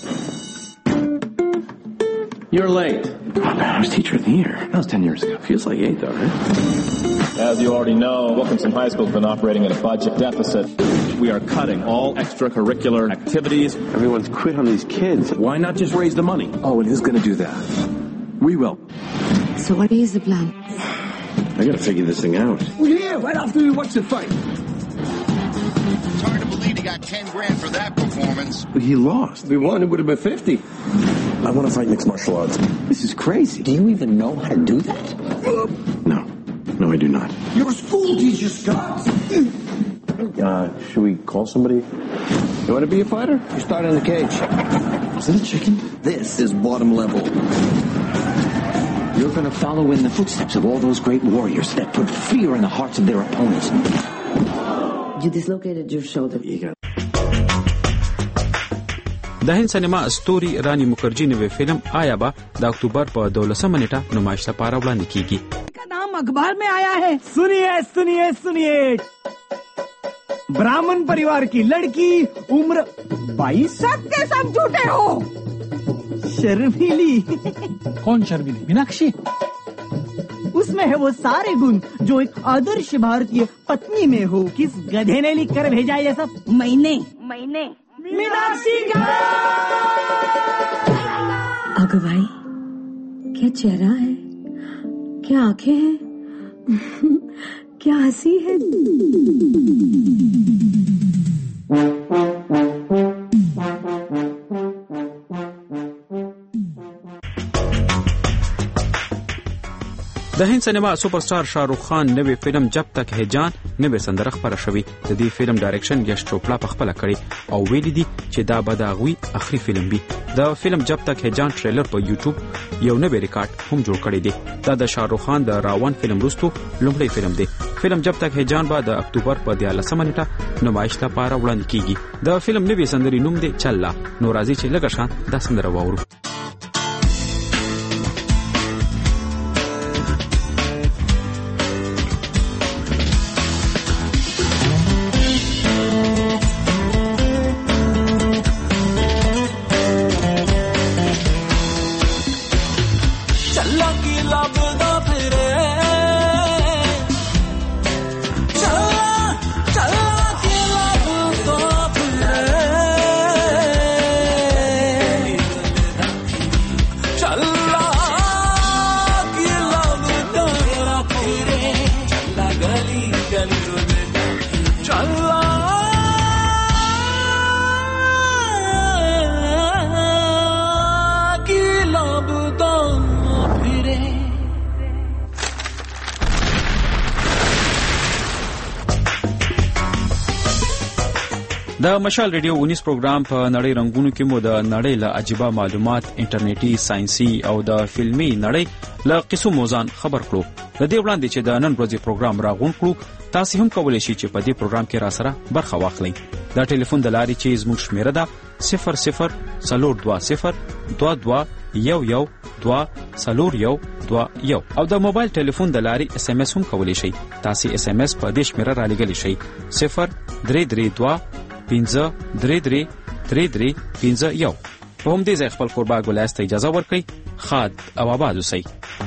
You're late. I was teacher of the year. That was 10 years ago. Feels like 8 though, right? As you already know, Wilkinson High School has been operating at a budget deficit. We are cutting all extracurricular activities. Everyone's quit on these kids. Why not just raise the money? Oh, and who's going to do that? We will. So what is the plan? I got to figure this thing out. Well, yeah, right after we watch the fight. It's hard to believe he got 10 grand for that performance. But he lost. If we won, it would have been 50. I want to fight mixed martial arts. This is crazy. Do you even know how to do that? No. No, I do not. You're a school teacher, Scott. Should we call somebody? You want to be a fighter? You start in the cage. Is that a chicken? This is bottom level. You're going to follow in the footsteps of all those great warriors that put fear in the hearts of their opponents. You dislocated your shoulder. You got د هند سینما ستوري رانی مکرجی نوی فلم آیا با د اکتوبر په 12 نیټه نمایش لپاره وړاندې کیږي. کا نام اخبار میں آیا ہے. سنیے سنیے سنیے. ब्राह्मण परिवार की लड़की उम्र 22 सब के सब झूठे हो. शर्मीली. कौन शर्मीली? मीनाक्षी. उसमें है वो सारे गुण जो एक आदर्श भारतीय पत्नी में हो. किस गधे ने लिख कर भेजा ये सब? मैंने मीनाक्षी का. अगुवाई क्या चेहरा है, क्या आंखें हैं, क्या हंसी है. د هند سینما سپر سٹار شاهرخ خان نوی فلم جب تک ہے جان نوی سندره خبره شوی. د دې فلم ډایرکشن یش چوپړه په خپل کړی او ویل دي چې دا به د غوي اخري فلم وي. د فلم جب تک ہے جان ټریلر په یوټیوب یو نوی ریکارډ هم جوړ کړی دی. دا د شاهرخ خان د راون فلم وروسته لومړی فلم دی. فلم جب تک ہے جان به د اکتوبر په 13 نیټه نمایش لپاره وړاندې کیږي. د فلم نوی سندري نوم دی چلا. نو راځي چې لږه شان دا سندره واورو. د مشال ریډیو 19 پروګرام په نړۍ رنگونو کې مو د نړۍ له عجیبه معلومات انټرنیټي ساينسي او د فلمي نړۍ له قصو موزان خبر کړو. د دې وړاندې چې د نن ورځې پروګرام راغون کړو تاسو هم کولای شئ چې په دې پروګرام کې را سره برخه واخلئ. دا ټلیفون د لارې چې زموږ شمیره ده 00 420 22 او د موبایل ټلیفون د لارې SMS هم کولی شئ. تاسو SMS په دې شمیره را لګلی شئ 0332 5333351. په همدې ځای خپل قربا ګولایست اجازه ورکړئ. خاد او آباد اوسئ.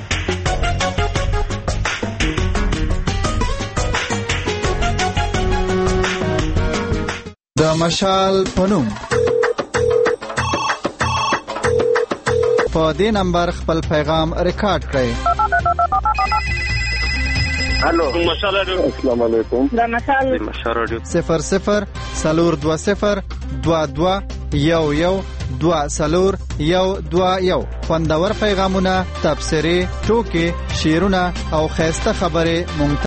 د مشال پنوم په دې نمبر خپل پیغام ریکارډ کړئ. الو مشال رادیو. السلام علیکم. د مشال رادیو 002022211221 خوندور پیغامونه، تبصرې، ټوکې، شعرونه او خیسته خبرې مونږ